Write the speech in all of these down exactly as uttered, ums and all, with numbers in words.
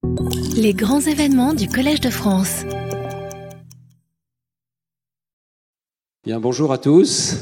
Les grands événements du Collège de France. Bien, bonjour à tous.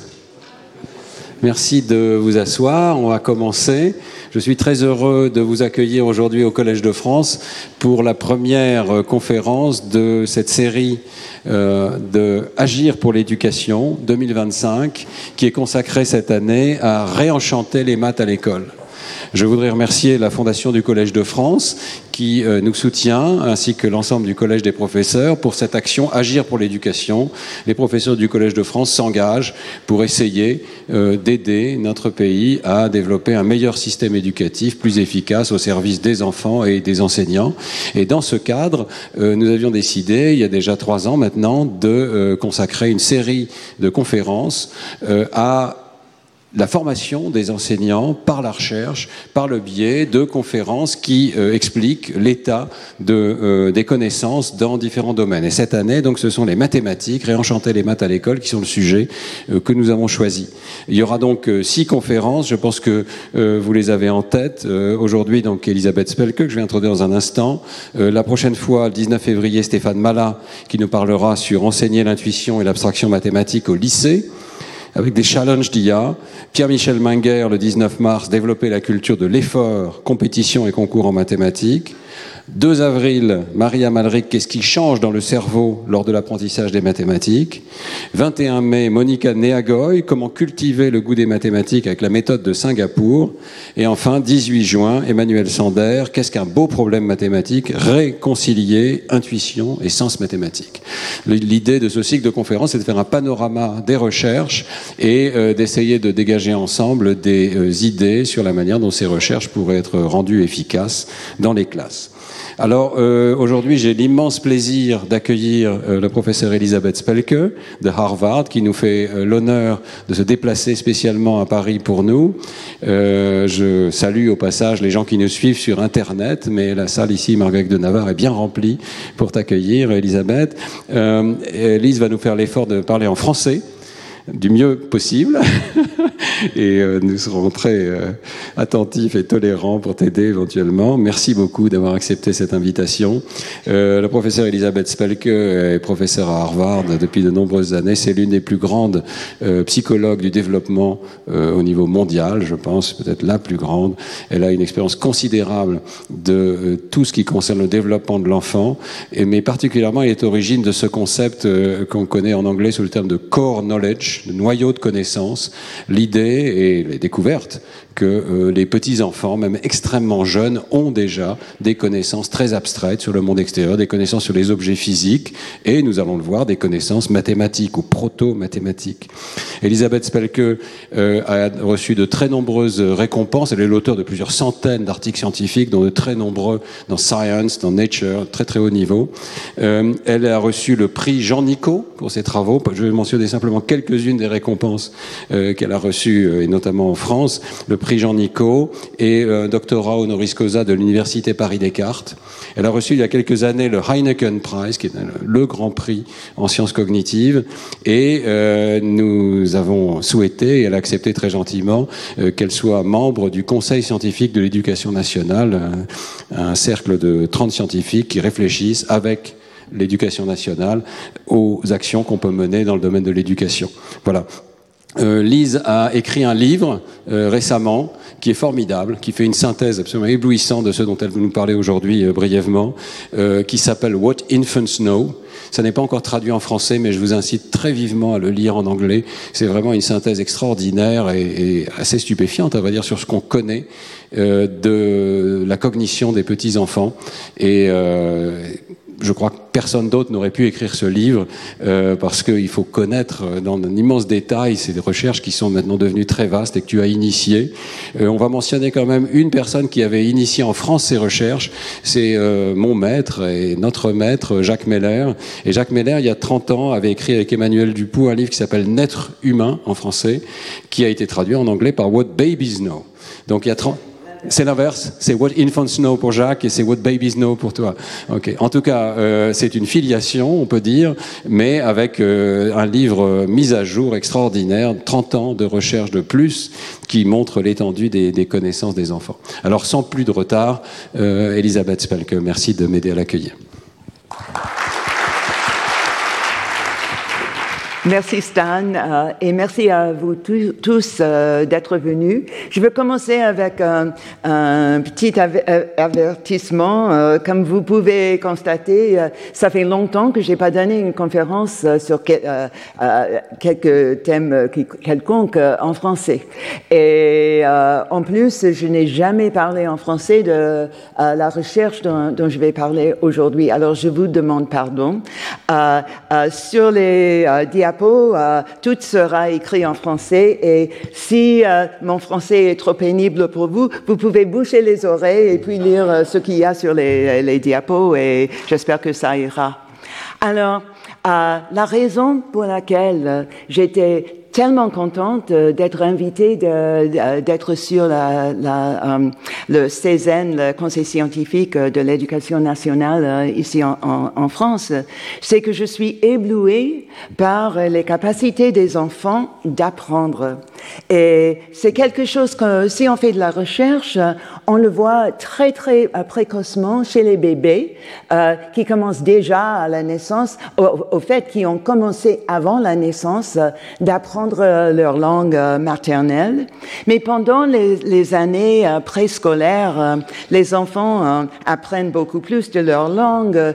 Merci de vous asseoir. On va commencer. Je suis très heureux de vous accueillir aujourd'hui au Collège de France pour la première conférence de cette série euh, de Agir pour l'éducation deux mille vingt-cinq qui est consacrée cette année à réenchanter les maths à l'école. Je voudrais remercier la Fondation du Collège de France qui euh, nous soutient, ainsi que l'ensemble du Collège des professeurs, pour cette action Agir pour l'éducation. Les professeurs du Collège de France s'engagent pour essayer euh, d'aider notre pays à développer un meilleur système éducatif, plus efficace au service des enfants et des enseignants. Et dans ce cadre, euh, nous avions décidé, il y a déjà trois ans maintenant, de euh, consacrer une série de conférences euh, à la formation des enseignants par la recherche, par le biais de conférences qui euh, expliquent l'état de, euh, des connaissances dans différents domaines. Et cette année, donc, ce sont les mathématiques, réenchanter les maths à l'école, qui sont le sujet euh, que nous avons choisi. Il y aura donc euh, six conférences, je pense que euh, vous les avez en tête. Euh, aujourd'hui, donc, Elisabeth Spelke, que je vais introduire dans un instant. Euh, la prochaine fois, le dix-neuf février, Stéphane Mallat, qui nous parlera sur enseigner l'intuition et l'abstraction mathématique au lycée, avec des challenges d'I A. Pierre-Michel Minguer, le dix-neuf mars, développer la culture de l'effort, compétition et concours en mathématiques. deux avril, Maria Malric, qu'est-ce qui change dans le cerveau lors de l'apprentissage des mathématiques. vingt et un mai, Monica Neagoy, comment cultiver le goût des mathématiques avec la méthode de Singapour. Et enfin, dix-huit juin, Emmanuel Sander, qu'est-ce qu'un beau problème mathématique, réconcilier intuition et sens mathématique. L'idée de ce cycle de conférences, c'est de faire un panorama des recherches et euh, d'essayer de dégager ensemble des euh, idées sur la manière dont ces recherches pourraient être rendues efficaces dans les classes. Alors, euh, aujourd'hui, j'ai l'immense plaisir d'accueillir euh, le professeur Elisabeth Spelke de Harvard, qui nous fait euh, l'honneur de se déplacer spécialement à Paris pour nous. Euh, je salue au passage les gens qui nous suivent sur Internet, mais la salle ici, Marguerite de Navarre, est bien remplie pour t'accueillir, Elisabeth. Euh, Elise va nous faire l'effort de parler en français, du mieux possible. Et euh, nous serons très euh, attentifs et tolérants pour t'aider éventuellement. Merci beaucoup d'avoir accepté cette invitation. Euh, la professeure Elisabeth Spelke est professeure à Harvard depuis de nombreuses années. C'est l'une des plus grandes euh, psychologues du développement euh, au niveau mondial, je pense, peut-être la plus grande. Elle a une expérience considérable de euh, tout ce qui concerne le développement de l'enfant, et, mais particulièrement elle est origine de ce concept euh, qu'on connaît en anglais sous le terme de core knowledge, de noyau de connaissances. L'idée et les découvertes que euh, les petits-enfants, même extrêmement jeunes, ont déjà des connaissances très abstraites sur le monde extérieur, des connaissances sur les objets physiques, et nous allons le voir, des connaissances mathématiques ou proto-mathématiques. Elisabeth Spelke euh, a reçu de très nombreuses récompenses. Elle est l'auteur de plusieurs centaines d'articles scientifiques, dont de très nombreux dans Science, dans Nature, très très haut niveau. Euh, elle a reçu le prix Jean Nicot pour ses travaux. Je vais mentionner simplement quelques-unes des récompenses euh, qu'elle a reçues, euh, et notamment en France. Le prix Jean Nicot et un doctorat honoris causa de l'Université Paris-Descartes. Elle a reçu il y a quelques années le Heineken Prize, qui est le grand prix en sciences cognitives, et euh, nous avons souhaité, et elle a accepté très gentiment, euh, qu'elle soit membre du Conseil scientifique de l'éducation nationale, un, un cercle de trente scientifiques qui réfléchissent avec l'éducation nationale aux actions qu'on peut mener dans le domaine de l'éducation. Voilà. Euh, Lise a écrit un livre euh, récemment qui est formidable, qui fait une synthèse absolument éblouissante de ce dont elle veut nous parler aujourd'hui euh, brièvement, euh, qui s'appelle What Infants Know. Ça n'est pas encore traduit en français, mais je vous incite très vivement à le lire en anglais. C'est vraiment une synthèse extraordinaire et, et assez stupéfiante, à vrai dire, sur ce qu'on connaît euh, de la cognition des petits-enfants. Et euh, je crois que personne d'autre n'aurait pu écrire ce livre euh, parce qu'il faut connaître dans un immense détail ces recherches qui sont maintenant devenues très vastes et que tu as initiées. Euh, on va mentionner quand même une personne qui avait initié en France ces recherches, c'est euh, mon maître et notre maître Jacques Meller. Et Jacques Meller, il y a trente ans, avait écrit avec Emmanuel Dupoux un livre qui s'appelle « Naître humain » en français, qui a été traduit en anglais par « What Babies Know ». Donc il y a trente... C'est l'inverse, c'est What Infants Know pour Jacques et c'est What Babies Know pour toi. Okay. En tout cas, euh, c'est une filiation, on peut dire, mais avec euh, un livre mis à jour extraordinaire, trente ans de recherche de plus, qui montre l'étendue des, des connaissances des enfants. Alors, sans plus de retard, euh, Elisabeth Spelke, merci de m'aider à l'accueillir. Merci Stan euh, et merci à vous tous, tous euh, d'être venus. Je veux commencer avec un, un petit avertissement. Euh, comme vous pouvez constater, euh, ça fait longtemps que j'ai pas donné une conférence euh, sur que, euh, euh, quelques thèmes quelconques euh, en français. Et euh, en plus, je n'ai jamais parlé en français de euh, la recherche dont, dont je vais parler aujourd'hui. Alors, je vous demande pardon. Euh, euh, sur les euh, diapositives, Euh, tout sera écrit en français et si euh, mon français est trop pénible pour vous, vous pouvez boucher les oreilles et puis lire euh, ce qu'il y a sur les, les diapos et j'espère que ça ira. Alors, euh, la raison pour laquelle euh, j'étais tellement contente d'être invitée, de, d'être sur la, la, um, le C E S N, le Conseil scientifique de l'éducation nationale uh, ici en, en, en France, c'est que je suis éblouie par les capacités des enfants d'apprendre. Et c'est quelque chose que, si on fait de la recherche, on le voit très, très précocement chez les bébés euh, qui commencent déjà à la naissance, au, au fait, qui ont commencé avant la naissance euh, d'apprendre leur langue maternelle. Mais pendant les, les années euh, préscolaires, euh, les enfants euh, apprennent beaucoup plus de leur langue,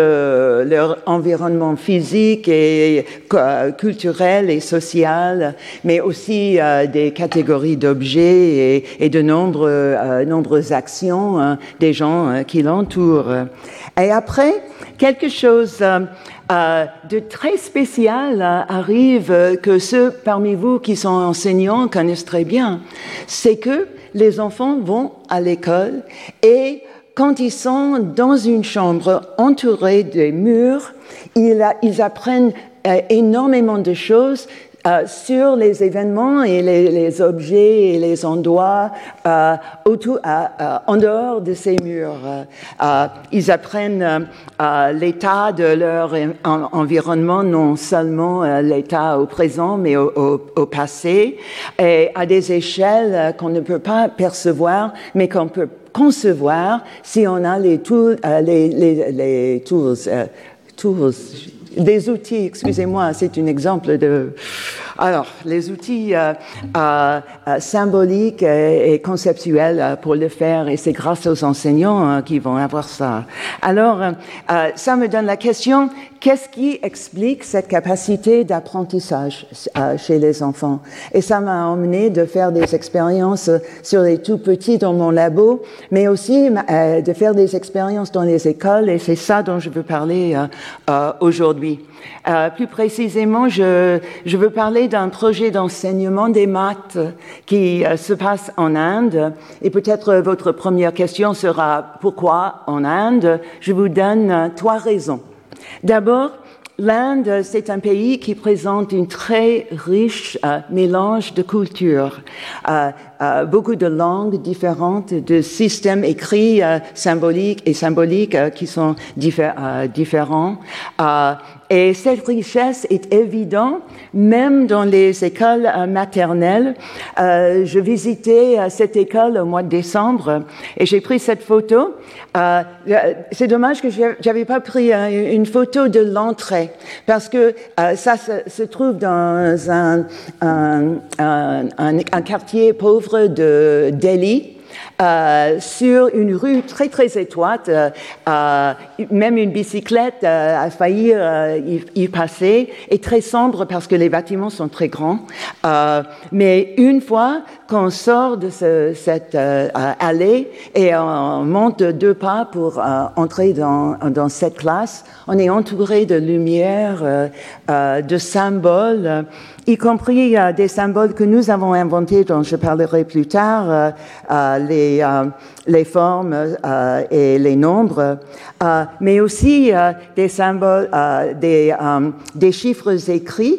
de leur environnement physique et euh, culturel et social, mais aussi euh, des catégories d'objets et, et de nombreux, euh, nombreuses actions euh, des gens euh, qui l'entourent. Et après, quelque chose euh, Euh, de très spécial euh, arrive euh, que ceux parmi vous qui sont enseignants connaissent très bien. C'est que les enfants vont à l'école et quand ils sont dans une chambre entourée de murs, ils, ils apprennent euh, énormément de choses Euh, sur les événements et les, les objets et les endroits euh, autour, euh, euh, en dehors de ces murs. Euh, ils apprennent euh, l'état de leur en, environnement, non seulement euh, l'état au présent, mais au, au, au passé, et à des échelles qu'on ne peut pas percevoir, mais qu'on peut concevoir si on a les tools, euh, les, les, les tools, euh, tools des outils, excusez-moi, c'est un exemple de... Alors, les outils euh, euh, symboliques et, et conceptuels pour le faire, et c'est grâce aux enseignants euh, qui vont avoir ça. Alors, euh, ça me donne la question, qu'est-ce qui explique cette capacité d'apprentissage euh, chez les enfants? Et ça m'a emmené de faire des expériences sur les tout petits dans mon labo, mais aussi euh, de faire des expériences dans les écoles, et c'est ça dont je veux parler euh, euh, aujourd'hui. Euh, plus précisément, je, je veux parler d'un projet d'enseignement des maths qui euh, se passe en Inde. Et peut-être votre première question sera pourquoi en Inde? Je vous donne euh, trois raisons. D'abord, l'Inde, c'est un pays qui présente une très riche euh, mélange de cultures, euh, euh, beaucoup de langues différentes, de systèmes écrits euh, symboliques et symboliques euh, qui sont diffé- euh, différents. Euh, Et cette richesse est évidente, même dans les écoles euh, maternelles. Euh, je visitais euh, cette école au mois de décembre et j'ai pris cette photo. Euh, c'est dommage que j'avais pas pris euh, une photo de l'entrée parce que euh, ça se, se trouve dans un, un, un, un, un quartier pauvre de Delhi. Euh, sur une rue très très étroite, euh, euh, même une bicyclette euh, a failli euh, y, y passer, et très sombre parce que les bâtiments sont très grands. Euh, mais une fois qu'on sort de ce, cette euh, allée et on monte deux pas pour euh, entrer dans, dans cette classe, on est entouré de lumière, euh, euh, de symboles, euh, y compris euh, des symboles que nous avons inventés, dont je parlerai plus tard, euh, euh, les, euh, les formes euh, et les nombres, euh, mais aussi euh, des symboles, euh, des, euh, des chiffres écrits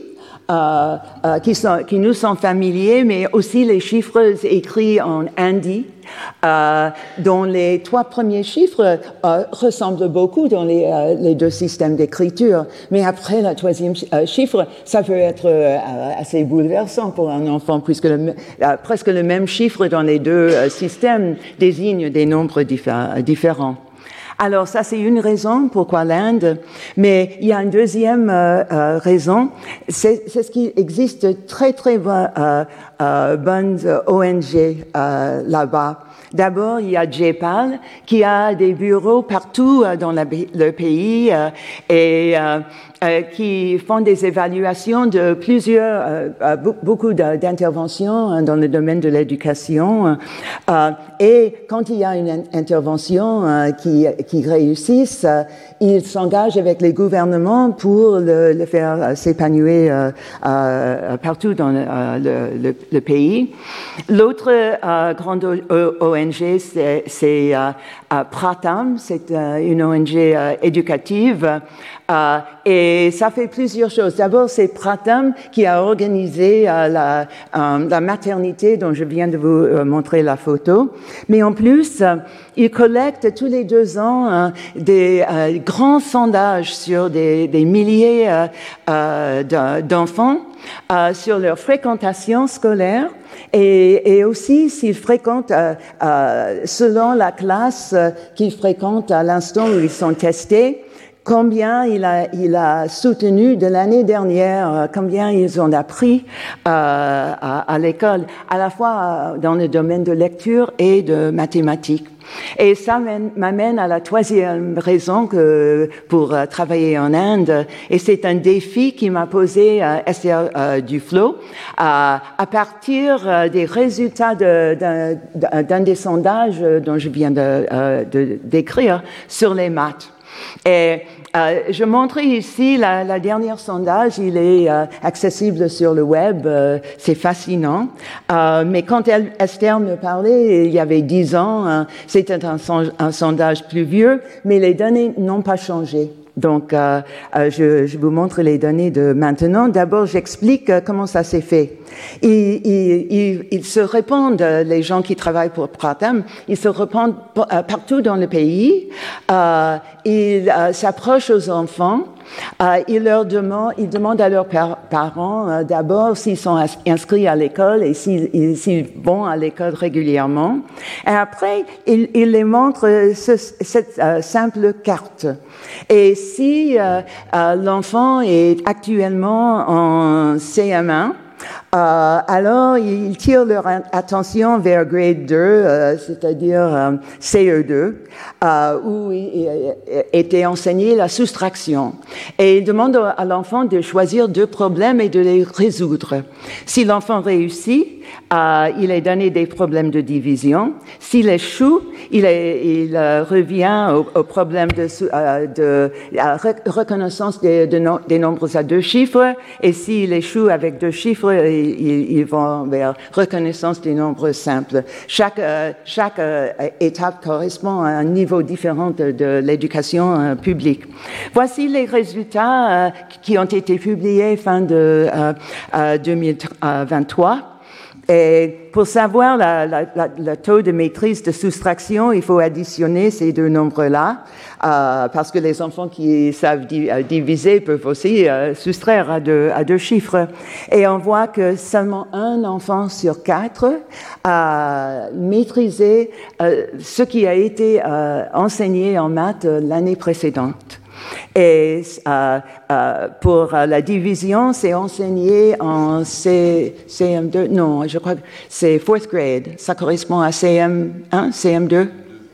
euh, euh, qui, sont, qui nous sont familiers, mais aussi les chiffres écrits en hindi, euh, dont les trois premiers chiffres euh, ressemblent beaucoup dans les, euh, les deux systèmes d'écriture. Mais après, le troisième euh, chiffre, ça peut être euh, assez bouleversant pour un enfant, puisque le, euh, presque le même chiffre dans les deux euh, systèmes désigne des nombres diffé- différents. Alors ça, c'est une raison pourquoi l'Inde, mais il y a une deuxième euh, euh, raison, c'est, c'est ce qui existe très très bon, euh, euh, bonnes O N G euh, là-bas. D'abord, il y a J P A L qui a des bureaux partout euh, dans la, le pays euh, et euh, euh, qui font des évaluations de plusieurs, euh, euh, beaucoup d'interventions dans le domaine de l'éducation. Euh, et quand il y a une intervention euh, qui, qui réussisse, euh, ils s'engagent avec les gouvernements pour le, le faire s'épanouir euh, euh, partout dans le, euh, le, le pays. L'autre euh, grande O N G, c'est, c'est euh, euh, Pratham, c'est euh, une O N G euh, éducative. Euh, et ça fait plusieurs choses. D'abord, c'est Pratham qui a organisé euh, la, euh, la maternité dont je viens de vous euh, montrer la photo. Mais en plus, euh, il collecte tous les deux ans euh, des euh, grands sondages sur des, des milliers euh, euh, d'enfants euh, sur leur fréquentation scolaire. Et, et aussi s'ils fréquentent euh, euh, selon la classe euh, qu'ils fréquentent à l'instant où ils sont testés, combien il a, il a soutenu de l'année dernière, euh, combien ils ont appris euh, à, à l'école, à la fois euh, dans le domaine de lecture et de mathématiques. Et ça m'amène à la troisième raison que, pour euh, travailler en Inde, et c'est un défi qui m'a posé euh, Esther euh, Duflo, euh, à partir euh, des résultats de, de, d'un des sondages dont je viens de, euh, de, d'écrire sur les maths. Et euh, je montre ici la, la dernière sondage, il est euh, accessible sur le web, euh, c'est fascinant. Euh, mais quand elle, Esther me parlait, il y avait dix ans, hein, c'était un, un sondage plus vieux, mais les données n'ont pas changé. Donc, euh, euh, je, je vous montre les données de maintenant. D'abord, j'explique euh, comment ça s'est fait. Ils, ils, ils, ils se répandent, les gens qui travaillent pour Pratham, ils se répandent euh, partout dans le pays. Euh, ils euh, s'approchent aux enfants. Euh, ils leur demandent, ils demandent à leurs par- parents euh, d'abord s'ils sont as- inscrits à l'école et s'ils, s'ils vont à l'école régulièrement. Et après, ils, ils les montrent ce, cette euh, simple carte. Et si euh, euh, l'enfant est actuellement en C M un, Euh, alors, ils tirent leur attention vers grade deux, euh, c'est-à-dire euh, C E deux, euh, où il, il était enseigné la soustraction. Et ils demandent à l'enfant de choisir deux problèmes et de les résoudre. Si l'enfant réussit, euh, il est donné des problèmes de division. S'il échoue, il, est, il euh, revient au, au problème de, euh, de la reconnaissance des, de no, des nombres à deux chiffres. Et s'il échoue avec deux chiffres, ils, ils vont vers reconnaissance des nombres simples. Chaque, euh, chaque euh, étape correspond à un niveau différent de, de l'éducation euh, publique. Voici les résultats euh, qui ont été publiés fin de euh, euh, deux mille vingt-trois. Et pour savoir la, la, la, le taux de maîtrise de soustraction, il faut additionner ces deux nombres-là, euh, parce que les enfants qui savent di, euh, diviser peuvent aussi euh, soustraire à deux, à deux chiffres. Et on voit que seulement un enfant sur quatre a maîtrisé euh, ce qui a été euh, enseigné en maths l'année précédente. Et euh, euh, pour la division, c'est enseigné en C, C M deux. Non, je crois que c'est fourth grade. Ça correspond à C M un, C M deux?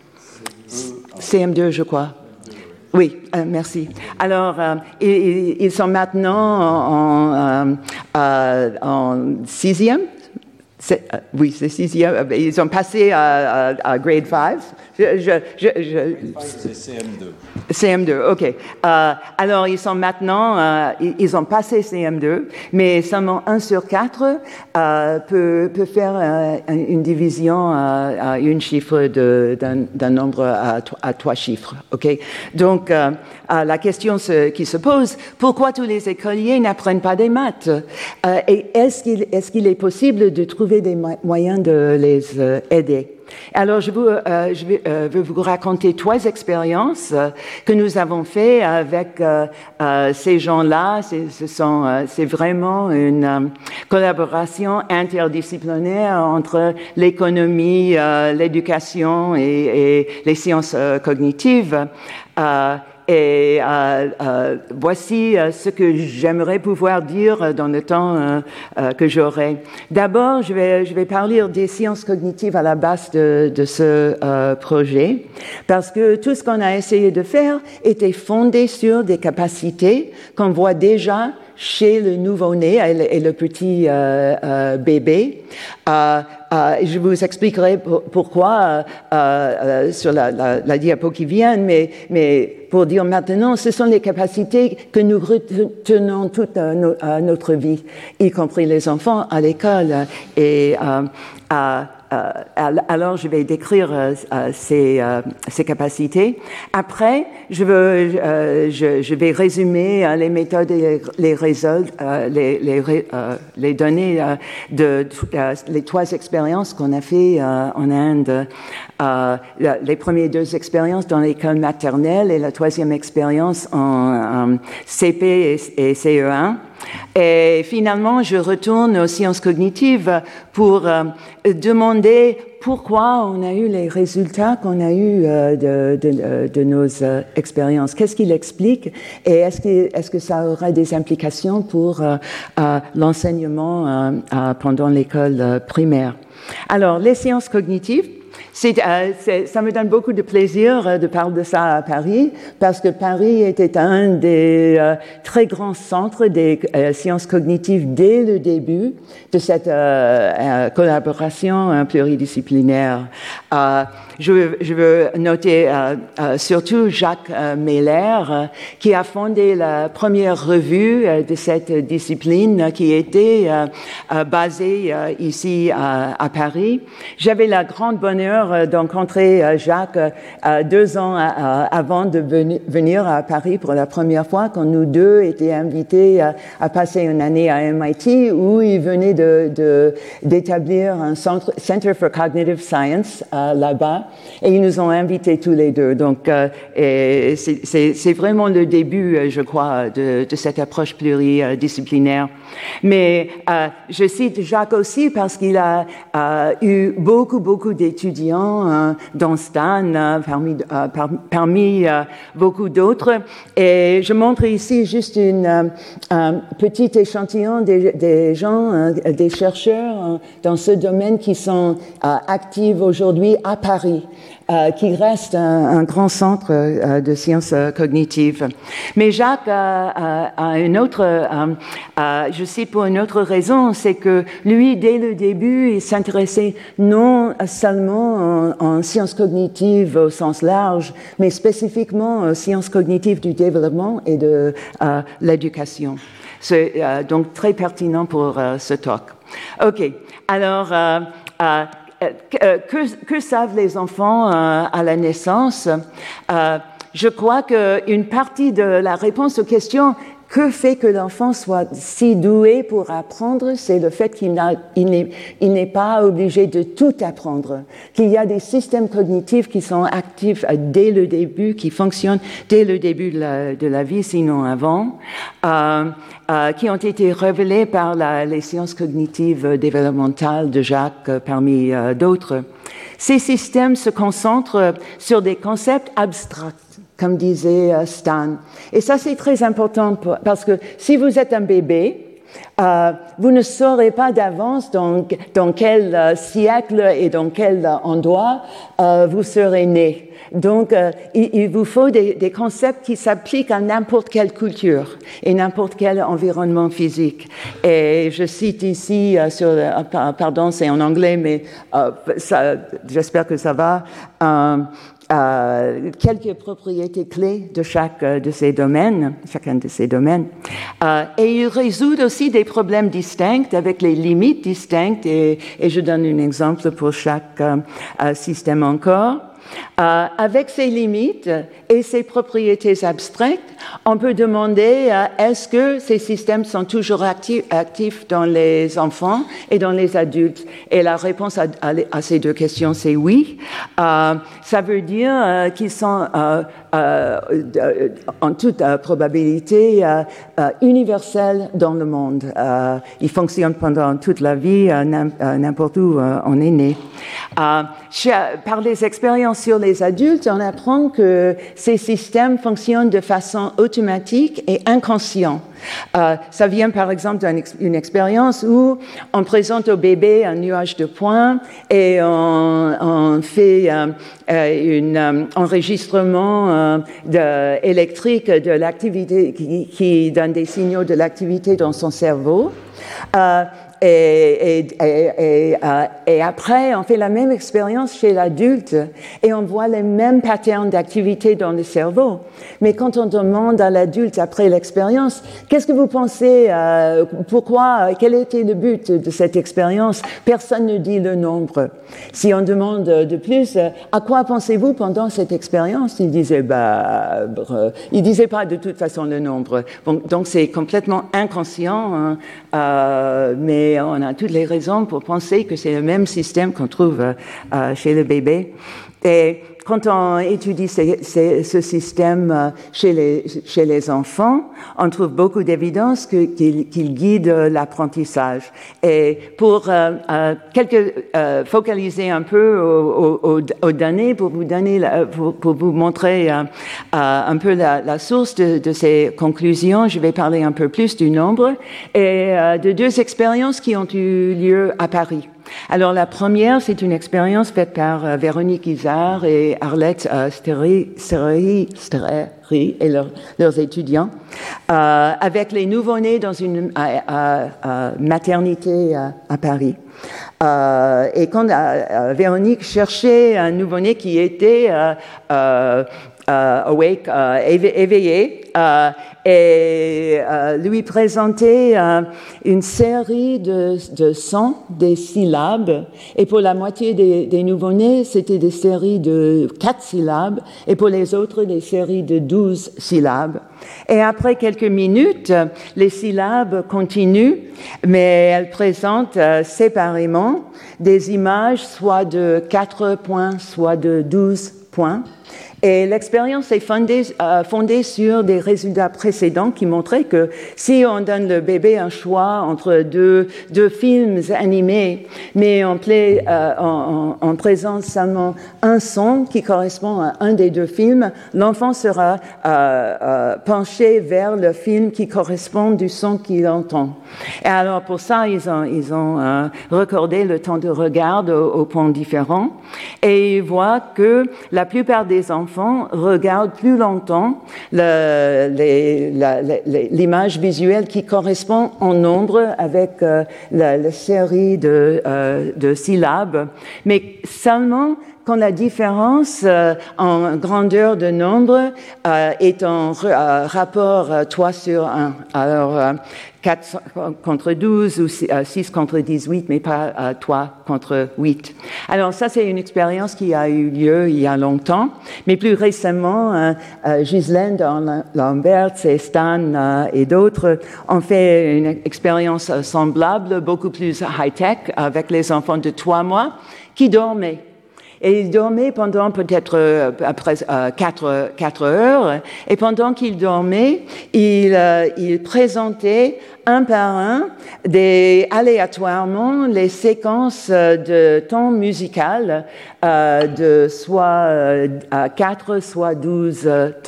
C M deux, je crois. Oui, euh, merci. Alors, euh, ils, ils sont maintenant en, en, euh, en sixième. C'est, euh, oui, c'est sixième. Ils ont passé à, à, à grade cinq. Je, je, je, je, c'est C M deux. C M deux, OK. Euh, alors, ils sont maintenant, euh, ils ont passé C M deux, mais seulement un sur quatre euh, peut, peut faire euh, une division à, à une chiffre de, d'un, d'un nombre à, à trois chiffres, OK? Donc, euh, la question se, qui se pose, pourquoi tous les écoliers n'apprennent pas des maths? Euh, et est-ce qu'il, est-ce qu'il est possible de trouver des moyens de les euh, aider? Alors, je, vous, euh, je vais, euh, vais vous raconter trois expériences euh, que nous avons faites avec euh, euh, ces gens-là. C'est, ce sont, euh, c'est vraiment une euh, collaboration interdisciplinaire entre l'économie, euh, l'éducation et, et les sciences euh, cognitives. Euh, Et euh, euh, voici euh, ce que j'aimerais pouvoir dire dans le temps euh, euh, que j'aurai. D'abord, je vais, je vais parler des sciences cognitives à la base de, de ce euh, projet, parce que tout ce qu'on a essayé de faire était fondé sur des capacités qu'on voit déjà chez le nouveau-né et le, et le petit euh, euh, bébé. Euh, euh, je vous expliquerai pour, pourquoi euh, euh, sur la, la, la diapo qui vient, mais, mais pour dire maintenant, ce sont les capacités que nous retenons toute euh, no, euh, notre vie, y compris les enfants à l'école. Et euh, euh, Euh, alors, je vais décrire euh, ces, euh, ces capacités. Après, je, veux, euh, je, je vais résumer euh, les méthodes et les résultats, euh, les, les, euh, les données euh, de euh, les trois expériences qu'on a fait euh, en Inde. Euh, les premières deux expériences dans l'école maternelle et la troisième expérience en, en C P et, et C E un. Et finalement, je retourne aux sciences cognitives pour euh, demander pourquoi on a eu les résultats qu'on a eus euh, de, de, de nos euh, expériences. Qu'est-ce qu'il explique et est-ce que, est-ce que ça aura des implications pour euh, euh, l'enseignement euh, euh, pendant l'école euh, primaire? Alors, les sciences cognitives, C'est, euh, c'est, ça me donne beaucoup de plaisir euh, de parler de ça à Paris, parce que Paris était un des euh, très grands centres des euh, sciences cognitives dès le début de cette euh, euh, collaboration euh, pluridisciplinaire. Euh, je, veux, je veux noter euh, euh, surtout Jacques euh, Meller, euh, qui a fondé la première revue euh, de cette discipline, euh, qui était euh, euh, basée euh, ici à, à Paris. J'avais la grande bonheur d'rencontrer Jacques euh, deux ans euh, avant de venir à Paris pour la première fois, quand nous deux étions invités à, à passer une année à M I T, où il venait de, de, d'établir un centre, Center for Cognitive Science euh, là-bas, et ils nous ont invités tous les deux. Donc, euh, et c'est, c'est, c'est vraiment le début, je crois, de, de cette approche pluridisciplinaire. Mais euh, je cite Jacques aussi parce qu'il a euh, eu beaucoup, beaucoup d'étudiants euh, dans Stan, euh, parmi, euh, par, parmi euh, beaucoup d'autres. Et je montre ici juste une, euh, un petit échantillon des, des gens, euh, des chercheurs euh, dans ce domaine qui sont euh, actifs aujourd'hui à Paris. Euh, qui reste un, un grand centre euh, de sciences euh, cognitives. Mais Jacques a, a, a une autre, euh, euh, je cite pour une autre raison, c'est que lui, dès le début, il s'intéressait non seulement en, en sciences cognitives au sens large, mais spécifiquement aux sciences cognitives du développement et de euh, l'éducation. C'est euh, donc très pertinent pour euh, ce talk. OK, alors... Euh, euh, Que, que savent les enfants euh, à la naissance? euh, Je crois qu'une partie de la réponse aux questions que fait que l'enfant soit si doué pour apprendre, c'est le fait qu'il n'a, il n'est, il n'est pas obligé de tout apprendre, qu'il y a des systèmes cognitifs qui sont actifs dès le début, qui fonctionnent dès le début de la, de la vie, sinon avant, euh, euh, qui ont été révélés par la, les sciences cognitives développementales de Jacques, euh, parmi euh, d'autres. Ces systèmes se concentrent sur des concepts abstracts, comme disait Stan. Et ça, c'est très important parce que si vous êtes un bébé, Euh, vous ne saurez pas d'avance dans, dans quel euh, siècle et dans quel euh, endroit euh, vous serez né. Donc, euh, il, il vous faut des, des concepts qui s'appliquent à n'importe quelle culture et n'importe quel environnement physique. Et je cite ici, euh, sur, euh, pardon, c'est en anglais, mais euh, ça, j'espère que ça va. Euh, Euh, quelques propriétés clés de chaque euh, de ces domaines, chacun de ces domaines. Euh, et il résout aussi des problèmes distincts avec les limites distinctes et, et je donne un exemple pour chaque euh, euh, système encore. Euh, avec ces limites et ces propriétés abstraites, on peut demander euh, est-ce que ces systèmes sont toujours actifs, actifs dans les enfants et dans les adultes? Et la réponse à, à, à ces deux questions, c'est oui. Euh, ça veut dire euh, qu'ils sont euh, euh, euh, en toute euh, probabilité euh, euh, universels dans le monde. Euh, ils fonctionnent pendant toute la vie, euh, n'importe où euh, on est né. Euh, par les expériences sur les adultes, on apprend que ces systèmes fonctionnent de façon automatique et inconsciente. Euh, ça vient par exemple d'une expérience où on présente au bébé un nuage de points et on, on fait euh, un euh, enregistrement euh, de, électrique de l'activité qui, qui donne des signaux de l'activité dans son cerveau. Euh, Et, et, et, et, euh, et après, on fait la même expérience chez l'adulte et on voit les mêmes patterns d'activité dans le cerveau. Mais quand on demande à l'adulte après l'expérience, qu'est-ce que vous pensez, euh, pourquoi, quel était le but de cette expérience? Personne ne dit le nombre. Si on demande de plus, à quoi pensez-vous pendant cette expérience? Il disait, bah, euh, il disait pas de toute façon le nombre. Bon, donc c'est complètement inconscient, hein, euh, mais on a toutes les raisons pour penser que c'est le même système qu'on trouve euh, chez le bébé. Et quand on étudie ces, ces, ce système euh, chez, les, chez les enfants, on trouve beaucoup d'évidence que, qu'il, qu'il guide l'apprentissage. Et pour euh, euh, quelques, euh, focaliser un peu aux, aux, aux données, pour vous, donner, pour, pour vous montrer euh, euh, un peu la, la source de, de ces conclusions, je vais parler un peu plus du nombre et euh, de deux expériences qui ont eu lieu à Paris. Alors la première, c'est une expérience faite par euh, Véronique Izard et Arlette euh, Steri, Steri, Steri et leur, leurs étudiants, euh, avec les nouveau-nés dans une euh, euh, euh, maternité euh, à Paris. Euh, et quand euh, Véronique cherchait un nouveau-né qui était euh, euh, euh, awake, euh, éveillé, euh, et euh, lui présentait euh, une série de, de sons, des syllabes, et pour la moitié des, des nouveau-nés, c'était des séries de quatre syllabes, et pour les autres, des séries de douze syllabes. Et après quelques minutes, les syllabes continuent, mais elles présentent euh, séparément des images soit de quatre points, soit de douze points. Et l'expérience est fondée, euh, fondée sur des résultats précédents qui montraient que si on donne le bébé un choix entre deux, deux films animés, mais on, play, euh, on, on, on présente seulement un son qui correspond à un des deux films, l'enfant sera euh, euh, penché vers le film qui correspond du son qu'il entend. Et alors pour ça, ils ont, ils ont euh, recordé le temps de regard aux, aux points différents et ils voient que la plupart des enfants regardent plus longtemps le, les, la, les, l'image visuelle qui correspond en nombre avec euh, la, la série de, euh, de syllabes, mais seulement quand la différence euh, en grandeur de nombre euh, est en euh, rapport euh, trois sur un. Alors, euh, quatre contre douze ou six contre dix-huit, mais pas euh, trois contre huit. Alors ça, c'est une expérience qui a eu lieu il y a longtemps, mais plus récemment, euh, euh, Ghislaine Lambert et Stan euh, et d'autres ont fait une expérience semblable, beaucoup plus high-tech, avec les enfants de trois mois qui dormaient. Et il dormait pendant peut-être euh, après euh, quatre, quatre heures. Et pendant qu'il dormait, il, euh, il présentait un par un, des, aléatoirement, les séquences de temps musical euh, de soit euh, quatre, soit douze temps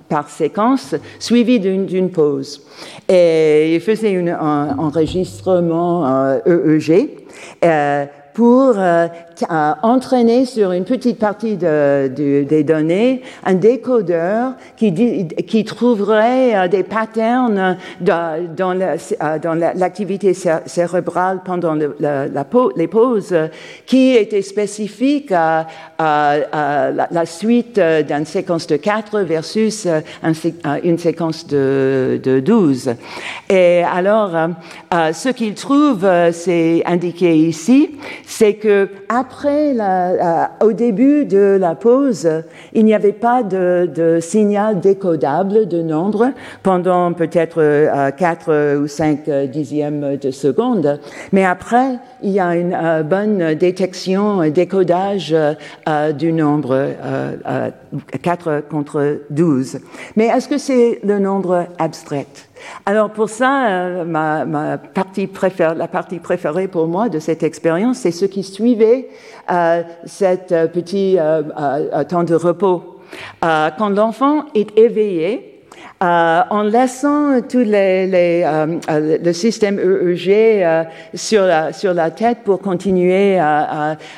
par séquence, suivi d'une, d'une pause. Et il faisait une, un enregistrement euh, E E G euh, pour euh, euh, entraîner sur une petite partie de, de, des données un décodeur qui, dit, qui trouverait euh, des patterns de, dans, la, euh, dans la, l'activité cé- cérébrale pendant le, la, la, les pauses euh, qui étaient spécifiques à, à, à la, la suite d'une séquence de quatre versus un, une séquence de, de douze. Et alors, euh, ce qu'il trouve, euh, c'est indiqué ici, c'est que après la, euh, au début de la pause, il n'y avait pas de, de signal décodable de nombre pendant peut-être euh, quatre ou cinq dixièmes de seconde, mais après, il y a une euh, bonne détection et décodage euh, du nombre euh, euh, quatre contre douze. Mais est-ce que c'est le nombre abstrait? Alors pour ça, euh, ma, ma partie préférée, la partie préférée pour moi de cette expérience, c'est ce qui suivait euh, cet euh, petit euh, euh, temps de repos. Euh, quand l'enfant est éveillé, Euh, en laissant tout les, les, euh, euh, le système E E G euh, sur, la, sur la tête pour continuer à, à,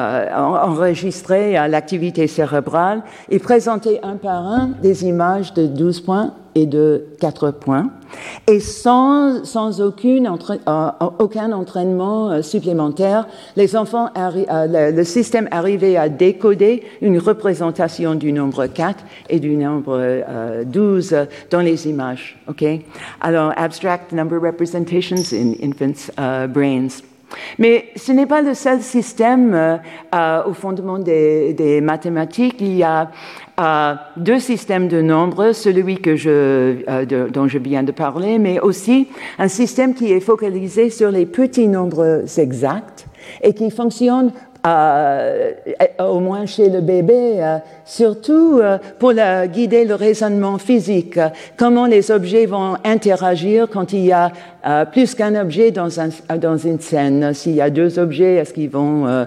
à enregistrer à l'activité cérébrale et présenter un par un des images de douze points et de quatre points, et sans, sans aucune entra- euh, aucun entraînement euh, supplémentaire, les enfants arri- euh, le, le système arrivait à décoder une représentation du nombre quatre et du nombre euh, douze dans les images. Okay? Alors, abstract number representations in infants' uh, brains. Mais ce n'est pas le seul système euh, euh, au fondement des, des mathématiques. Il y a euh, deux systèmes de nombres, celui que je, euh, de, dont je viens de parler, mais aussi un système qui est focalisé sur les petits nombres exacts et qui fonctionne Euh, au moins chez le bébé, euh, surtout euh, pour la, guider le raisonnement physique, euh, comment les objets vont interagir quand il y a euh, plus qu'un objet dans, un, dans une scène. S'il y a deux objets, est-ce qu'ils vont euh,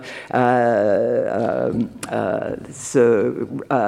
euh, euh, se euh,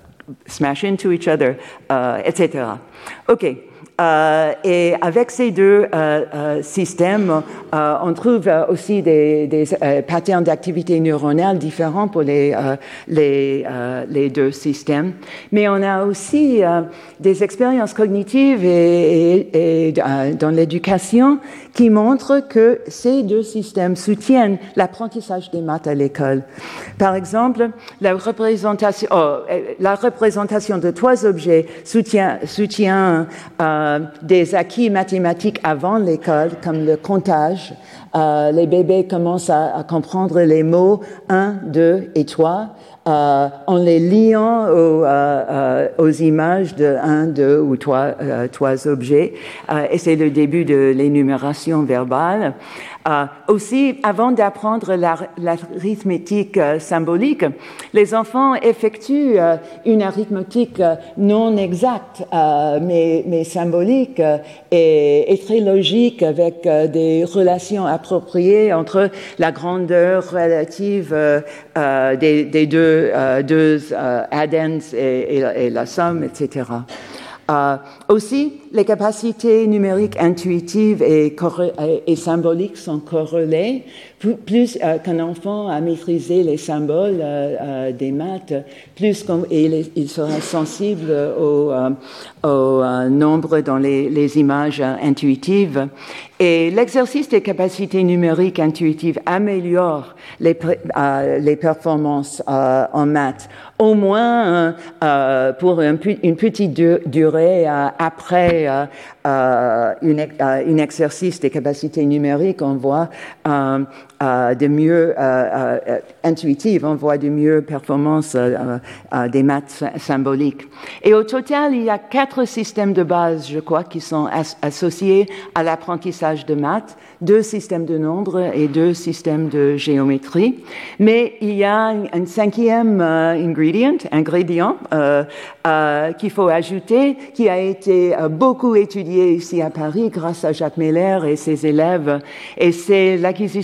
smash into each other, euh, et cetera. OK. Euh, et avec ces deux euh, euh, systèmes, euh, on trouve aussi des, des euh, patterns d'activité neuronale différents pour les, euh, les, euh, les deux systèmes. Mais on a aussi euh, des expériences cognitives et, et, et euh, dans l'éducation qui montrent que ces deux systèmes soutiennent l'apprentissage des maths à l'école. Par exemple, la représentation, oh, la représentation de trois objets soutient, soutient euh, des acquis mathématiques avant l'école, comme le comptage. Euh, les bébés commencent à, à comprendre les mots un, deux et trois euh, en les liant aux, euh, euh, aux images de un, deux ou trois, euh, trois objets. Euh, et c'est le début de l'énumération verbale. Euh, aussi, avant d'apprendre l'arithmétique euh, symbolique, les enfants effectuent euh, une arithmétique euh, non exacte, euh, mais, mais symbolique euh, et, et très logique, avec euh, des relations appropriées entre la grandeur relative euh, euh, des, des deux, euh, deux euh, addends et, et, et la somme, et cetera. Euh, aussi, les capacités numériques intuitives et, et, et symboliques sont corrélées. Plus, plus euh, qu'un enfant a maîtrisé les symboles euh, euh, des maths, plus il, il sera sensible au, euh, au euh, nombre dans les, les images euh, intuitives. Et l'exercice des capacités numériques intuitives améliore les, euh, les performances euh, en maths, au moins euh, pour un, une petite durée euh, après euh, euh, une, euh, un exercice des capacités numériques. On voit euh, euh, de mieux euh, euh, intuitives, on voit de mieux performances euh, euh, des maths symboliques. Et au total, il y a quatre systèmes de base, je crois, qui sont as- associés à l'apprentissage de maths, deux systèmes de nombres et deux systèmes de géométrie. Mais il y a un, un cinquième euh, ingredient, ingrédient euh, euh, qu'il faut ajouter, qui a été euh, beaucoup étudié ici à Paris grâce à Jacques Meller et ses élèves, et c'est l'acquisition des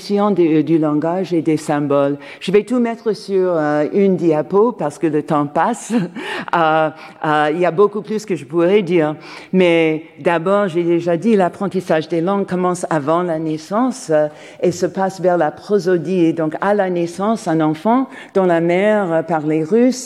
du, du langage et des symboles. Je vais tout mettre sur euh, une diapo parce que le temps passe. euh, euh, il y a beaucoup plus que je pourrais dire. Mais d'abord, j'ai déjà dit, l'apprentissage des langues commence avant la naissance euh, et se passe vers la prosodie. Et donc, à la naissance, un enfant dont la mère euh, parlait russe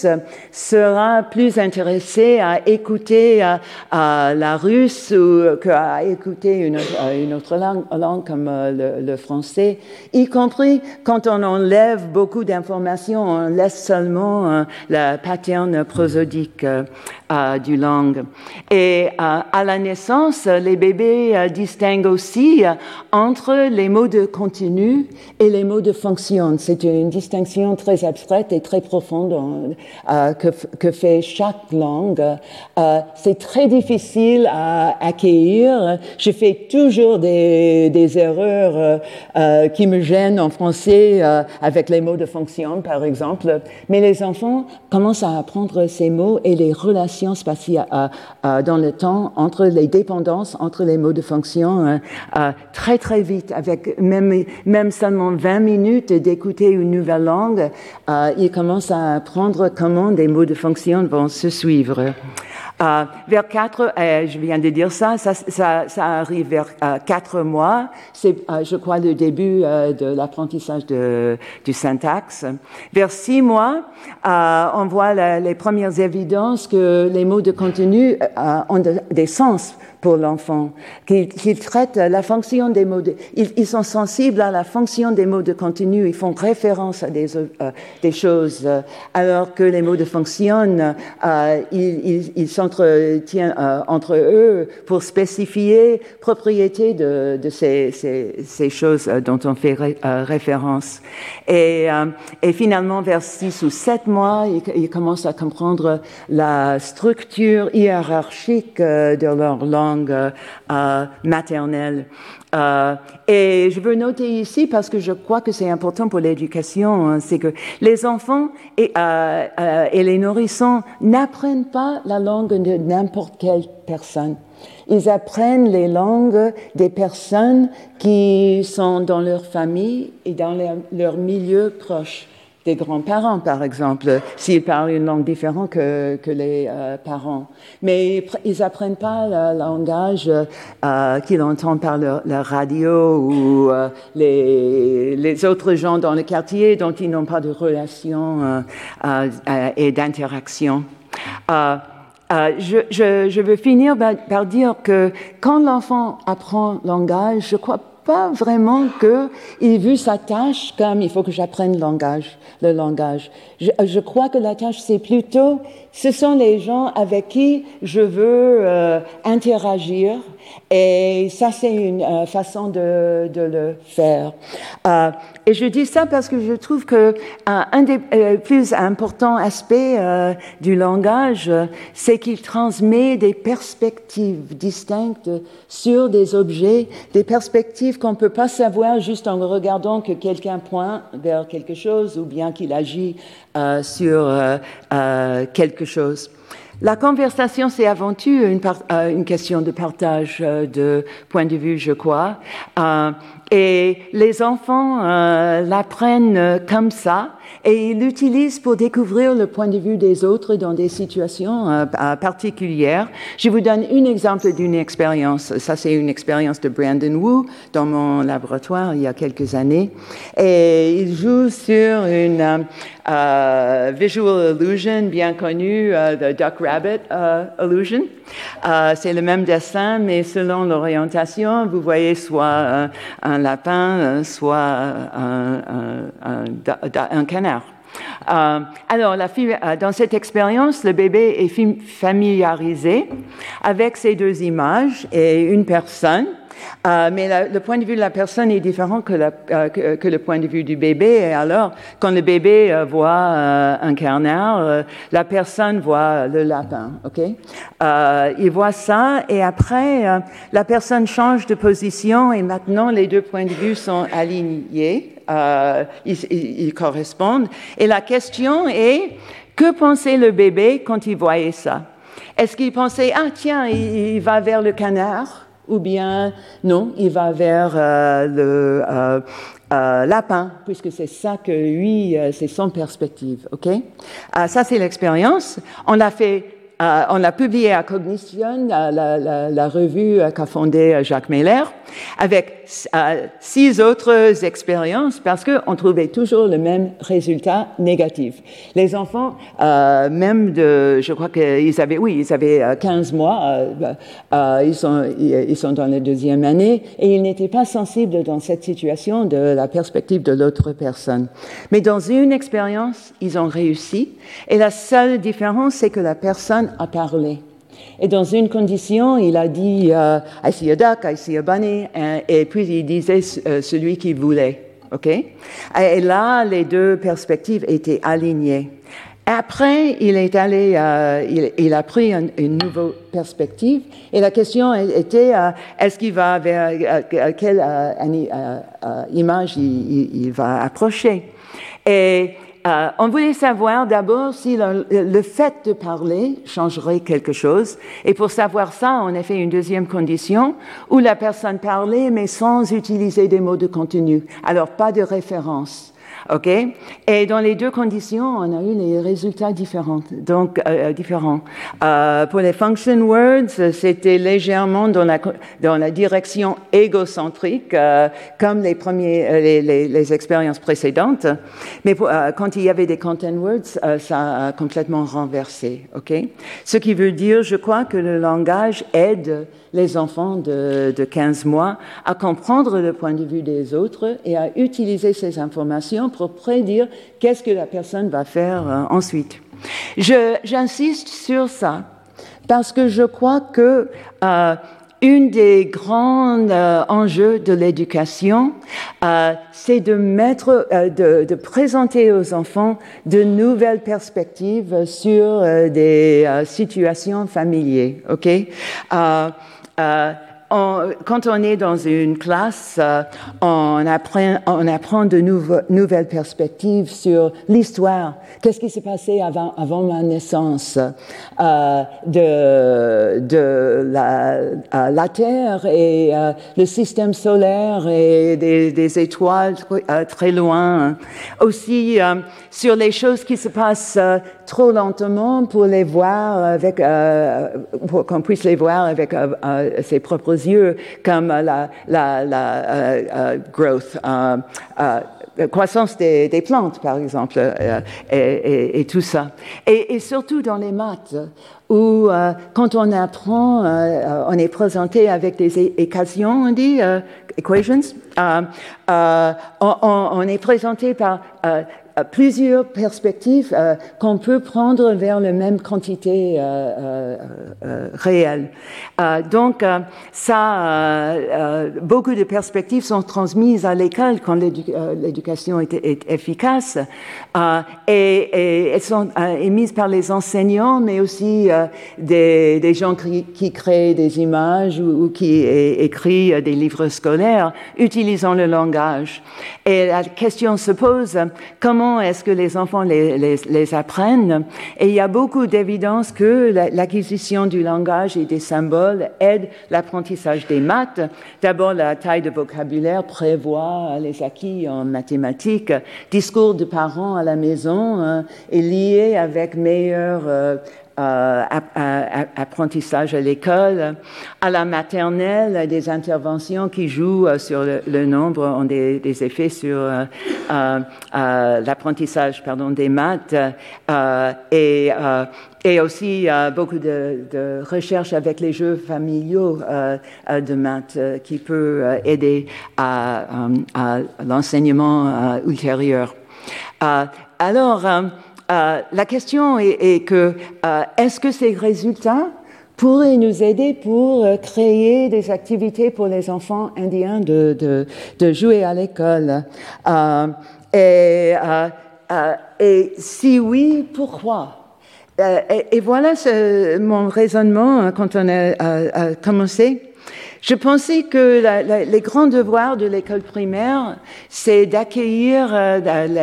sera plus intéressé à écouter euh, euh, la russe ou qu'à écouter une, euh, une autre langue, langue comme euh, le, le français, y compris quand on enlève beaucoup d'informations, on laisse seulement euh, la pattern prosodique euh, euh, du langue. Et euh, à la naissance, les bébés euh, distinguent aussi euh, entre les mots de continu et les mots de fonction. C'est une distinction très abstraite et très profonde euh, que, que fait chaque langue. Euh, c'est très difficile à accueillir. Je fais toujours des, des erreurs euh, euh, qui me gênent en français euh, avec les mots de fonction, par exemple. Mais les enfants commencent à apprendre ces mots et les relations spatiales euh, euh, dans le temps entre les dépendances entre les mots de fonction euh, euh, très très vite, avec même même seulement vingt minutes d'écouter une nouvelle langue, euh, ils commencent à apprendre comment des mots de fonction vont se suivre. Euh, vers quatre, euh, je viens de dire ça, ça, ça, ça arrive vers euh, quatre mois. C'est, euh, je crois, le début euh, de l'apprentissage de, du syntaxe. Vers six mois, euh, on voit la, les premières évidences que les mots de contenu euh, ont de, des sens pour l'enfant, qu'ils, qu'ils traitent la fonction des mots de, ils, ils sont sensibles à la fonction des mots de contenu, ils font référence à des, euh, des choses, euh, alors que les mots de fonction, euh, ils, ils, ils s'entretiennent euh, entre eux pour spécifier propriétés de, de ces, ces, ces choses dont on fait ré, euh, référence. Et, euh, et finalement, vers six ou sept mois, ils, ils commencent à comprendre la structure hiérarchique euh, de leur langue Euh, maternelle. Euh, et je veux noter ici, parce que je crois que c'est important pour l'éducation, hein, c'est que les enfants et, euh, euh, et les nourrissons n'apprennent pas la langue de n'importe quelle personne. Ils apprennent les langues des personnes qui sont dans leur famille et dans leur, leur milieu proche. Des grands-parents, par exemple, s'ils parlent une langue différente que, que les euh, parents. Mais ils n'apprennent pas le langage euh, qu'ils entendent par leur, leur radio ou euh, les, les autres gens dans le quartier dont ils n'ont pas de relation euh, euh, et d'interaction. Euh, Euh, je, je, je veux finir par, par dire que quand l'enfant apprend le langage, je crois pas vraiment qu'il veut sa tâche comme il faut que j'apprenne le langage. Le langage. Je, je crois que la tâche, c'est plutôt, ce sont les gens avec qui je veux euh, interagir, et ça, c'est une euh, façon de, de le faire. Euh, et je dis ça parce que je trouve que euh, un des euh, plus importants aspects euh, du langage, c'est qu'il transmet des perspectives distinctes sur des objets, des perspectives qu'on ne peut pas savoir juste en regardant que quelqu'un pointe vers quelque chose ou bien qu'il agit euh, sur euh, euh, quelque chose. La conversation, c'est avant tout une, part, euh, une question de partage euh, de point de vue, je crois. Euh, et les enfants euh, l'apprennent comme ça et ils l'utilisent pour découvrir le point de vue des autres dans des situations euh, particulières. Je vous donne un exemple d'une expérience. Ça, c'est une expérience de Brandon Wu dans mon laboratoire il y a quelques années. Et il joue sur une euh, visual illusion bien connue, uh, the Duck Rabbit uh, illusion. Uh, c'est le même dessin, mais selon l'orientation, vous voyez soit un, un lapin, soit un, un, un, un canard. Euh, alors, la fille, dans cette expérience, le bébé est familiarisé avec ces deux images et une personne. Euh, mais la, le point de vue de la personne est différent que, la, euh, que, que le point de vue du bébé. Et alors, quand le bébé euh, voit euh, un canard, euh, la personne voit le lapin. Ok, euh, il voit ça, et après, euh, la personne change de position, et maintenant les deux points de vue sont alignés. Euh, ils, ils, ils correspondent. Et la question est, que pensait le bébé quand il voyait ça? Est-ce qu'il pensait, ah tiens, il, il va vers le canard? ou bien non, il va vers euh, le euh, euh, lapin, puisque c'est ça que lui, euh, c'est son perspective, ok? Euh, ça, c'est l'expérience. On l'a fait, euh, on l'a publié à Cognition, la, la, la revue qu'a fondée Jacques Meller, avec euh, six autres expériences, parce qu'on trouvait toujours le même résultat négatif. Les enfants, euh, même de, je crois qu'ils avaient, oui, ils avaient quinze mois, euh, euh, ils sont, ils sont dans la deuxième année, et ils n'étaient pas sensibles dans cette situation de la perspective de l'autre personne. Mais dans une expérience, ils ont réussi, et la seule différence, c'est que la personne a parlé. Et dans une condition, il a dit euh, « I see a duck, I see a bunny », et puis il disait euh, celui qu'il voulait. Okay? Et là, les deux perspectives étaient alignées. Après, il est allé, euh, il, il a pris un, une nouvelle perspective, et la question était euh, est-ce qu'il va vers euh, quelle euh, euh, euh, image il, il, il va approcher. Et Euh, on voulait savoir d'abord si le, le fait de parler changerait quelque chose. Et pour savoir ça, on a fait une deuxième condition où la personne parlait, mais sans utiliser des mots de contenu. Alors, pas de référence. OK? Et dans les deux conditions, on a eu les résultats différents. Donc, euh, différents. Euh, pour les function words, c'était légèrement dans la, dans la direction égocentrique, euh, comme les, premiers, les, les, les expériences précédentes. Mais pour, euh, quand il y avait des content words, euh, ça a complètement renversé. OK? Ce qui veut dire, je crois, que le langage aide les enfants de, de quinze mois à comprendre le point de vue des autres et à utiliser ces informations pour prédire qu'est-ce que la personne va faire euh, ensuite. Je, j'insiste sur ça parce que je crois que euh, une des grands euh, enjeux de l'éducation, euh, c'est de mettre, euh, de, de présenter aux enfants de nouvelles perspectives sur euh, des euh, situations familières. Ok? Euh, euh, On, quand on est dans une classe, euh, on, apprend, on apprend de nouveau, nouvelles perspectives sur l'histoire. Qu'est-ce qui s'est passé avant, avant ma naissance euh, de, de la, euh, la Terre et euh, le système solaire et des, des étoiles euh, très loin. Aussi euh, sur les choses qui se passent euh, trop lentement pour les voir avec, euh, pour qu'on puisse les voir avec euh, euh, ses propres yeux, comme la, la, la uh, uh, growth, uh, uh, croissance des, des plantes, par exemple, euh, et, et, et tout ça. Et, et surtout dans les maths, où euh, quand on apprend, euh, on est présenté avec des é- équations, on dit, euh, equations, euh, euh, on, on, on est présenté par euh, plusieurs perspectives euh, qu'on peut prendre vers la même quantité euh, euh, euh, réelle. Euh, donc, euh, ça, euh, euh, beaucoup de perspectives sont transmises à l'école quand l'édu- euh, l'éducation est, est efficace, euh, et, et elles sont euh, émises par les enseignants, mais aussi euh, des, des gens qui, qui créent des images ou, ou qui é- écrivent des livres scolaires utilisant le langage. Et la question se pose, comment est-ce que les enfants les, les, les apprennent? Et il y a beaucoup d'évidence que l'acquisition du langage et des symboles aide l'apprentissage des maths. D'abord, la taille de vocabulaire prévoit les acquis en mathématiques. Discours de parents à la maison euh, est lié avec meilleur euh, Euh, apprentissage à l'école. À la maternelle, des interventions qui jouent sur le, le nombre ont des, des effets sur euh, euh, euh, l'apprentissage, pardon, des maths, euh, et, euh, et aussi euh, beaucoup de, de recherches avec les jeux familiaux euh, de maths euh, qui peut euh, aider à, à l'enseignement euh, ultérieur. Euh, alors, euh, Euh, la question est, est que euh, est-ce que ces résultats pourraient nous aider pour euh, créer des activités pour les enfants indiens de, de, de jouer à l'école? Euh, et, euh, euh, et si oui, pourquoi? euh, et, et voilà ce, mon raisonnement quand on a, a, a commencé. Je pensais que la, la, les grands devoirs de l'école primaire, c'est d'accueillir, euh,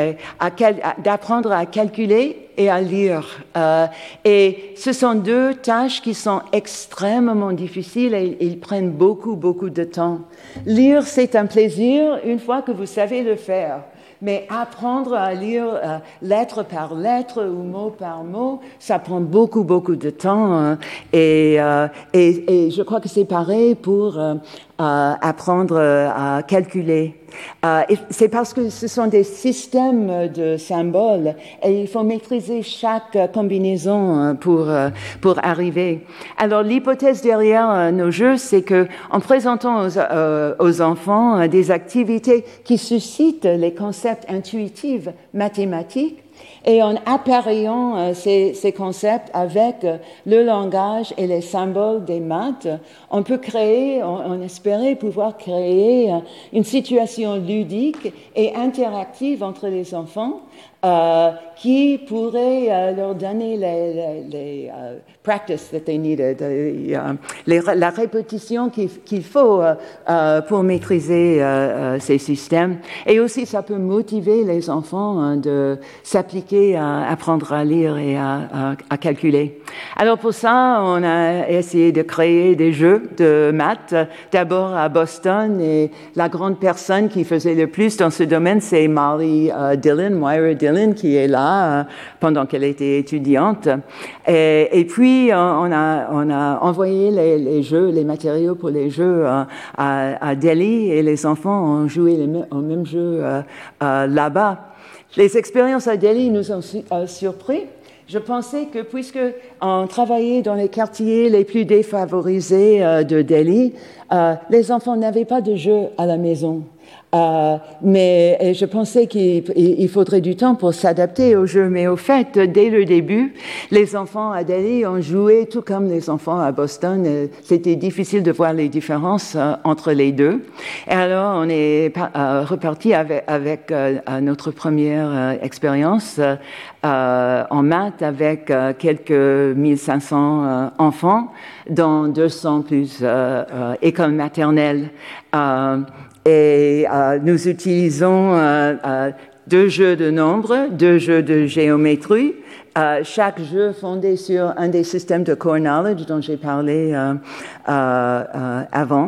d'apprendre à calculer et à lire. Euh, et ce sont deux tâches qui sont extrêmement difficiles et ils prennent beaucoup, beaucoup de temps. Lire, c'est un plaisir une fois que vous savez le faire. Mais apprendre à lire euh, lettre par lettre ou mot par mot, ça prend beaucoup, beaucoup de temps. Hein. Et, euh, et, et je crois que c'est pareil pour euh, euh, apprendre à calculer. Euh, et c'est parce que ce sont des systèmes de symboles et il faut maîtriser chaque combinaison pour, pour arriver. Alors l'hypothèse derrière nos jeux, c'est que en présentant aux, euh, aux enfants des activités qui suscitent les concepts intuitifs mathématiques, et en appareillant euh, ces, ces concepts avec euh, le langage et les symboles des maths, on peut créer, on, on espérait pouvoir créer euh, une situation ludique et interactive entre les enfants euh, qui pourrait euh, leur donner les, les, les uh, practice that they needed, uh, les, la répétition qu'il, qu'il faut uh, uh, pour maîtriser uh, uh, ces systèmes. Et aussi, ça peut motiver les enfants uh, de s'appliquer à apprendre à lire et à, à, à calculer. Alors pour ça, on a essayé de créer des jeux de maths, d'abord à Boston, et la grande personne qui faisait le plus dans ce domaine, c'est Molly uh, Dillon, Moira Dillon, qui est là uh, pendant qu'elle était étudiante. Et, et puis, on a, on a envoyé les, les jeux, les matériaux pour les jeux uh, à, à Delhi, et les enfants ont joué les mêmes, au même jeu uh, uh, là-bas. Les expériences à Delhi nous ont uh, surpris. Je pensais que puisque on travaillait dans les quartiers les plus défavorisés uh, de Delhi, uh, les enfants n'avaient pas de jeux à la maison. Euh, mais et je pensais qu'il il faudrait du temps pour s'adapter au jeu. Mais au fait, dès le début, les enfants à Delhi ont joué tout comme les enfants à Boston. C'était difficile de voir les différences euh, entre les deux. Et alors, on est euh, reparti avec, avec euh, notre première euh, expérience euh, en maths avec euh, quelques mille cinq cents euh, enfants dans deux cents plus euh, euh, écoles maternelles. Euh, Et euh, nous utilisons euh, euh, deux jeux de nombres, deux jeux de géométrie, euh, chaque jeu fondé sur un des systèmes de core knowledge dont j'ai parlé euh, euh, euh, avant.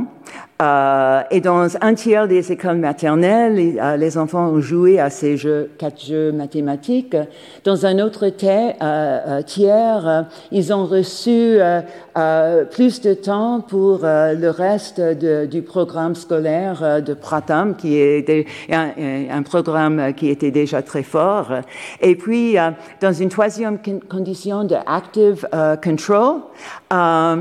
Euh, et dans un tiers des écoles maternelles, les, euh, les enfants ont joué à ces jeux, quatre jeux mathématiques. Dans un autre tiers, euh, tiers euh, ils ont reçu euh, euh, plus de temps pour euh, le reste de, du programme scolaire euh, de Pratham, qui est des, un, un programme qui était déjà très fort. Et puis, euh, dans une troisième condition de active uh, control, euh,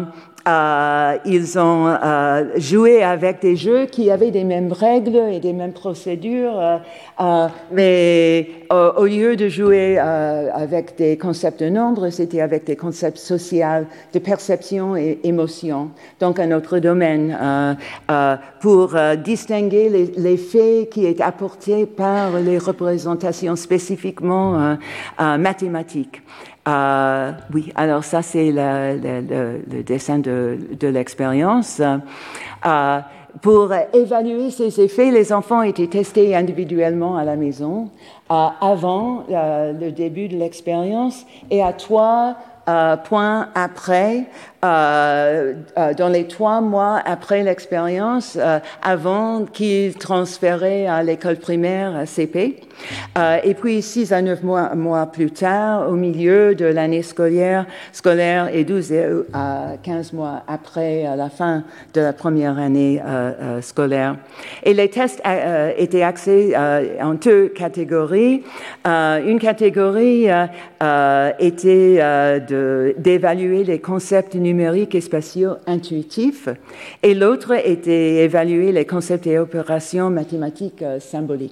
Euh, ils ont euh, joué avec des jeux qui avaient des mêmes règles et des mêmes procédures, euh, euh, mais euh, au lieu de jouer euh, avec des concepts de nombre, c'était avec des concepts sociaux, de perception et émotion. Donc un autre domaine euh, euh, pour euh, distinguer les, les faits qui est apporté par les représentations spécifiquement euh, euh, mathématiques. Euh, oui, alors ça c'est le, le, le, le dessin de, de l'expérience. Euh, pour évaluer ces effets, les enfants étaient testés individuellement à la maison euh, avant euh, le début de l'expérience et à trois euh, points après, euh, euh, dans les trois mois après l'expérience, euh, avant qu'ils transféraient à l'école primaire C P. Euh, et puis six à neuf mois, mois plus tard, au milieu de l'année scolaire, scolaire et douze à quinze mois après euh, la fin de la première année euh, euh, scolaire. Et les tests euh, étaient axés euh, en deux catégories. Euh, une catégorie euh, euh, était euh, de, d'évaluer les concepts numériques et spatiaux intuitifs, et l'autre était évaluer les concepts et opérations mathématiques euh, symboliques.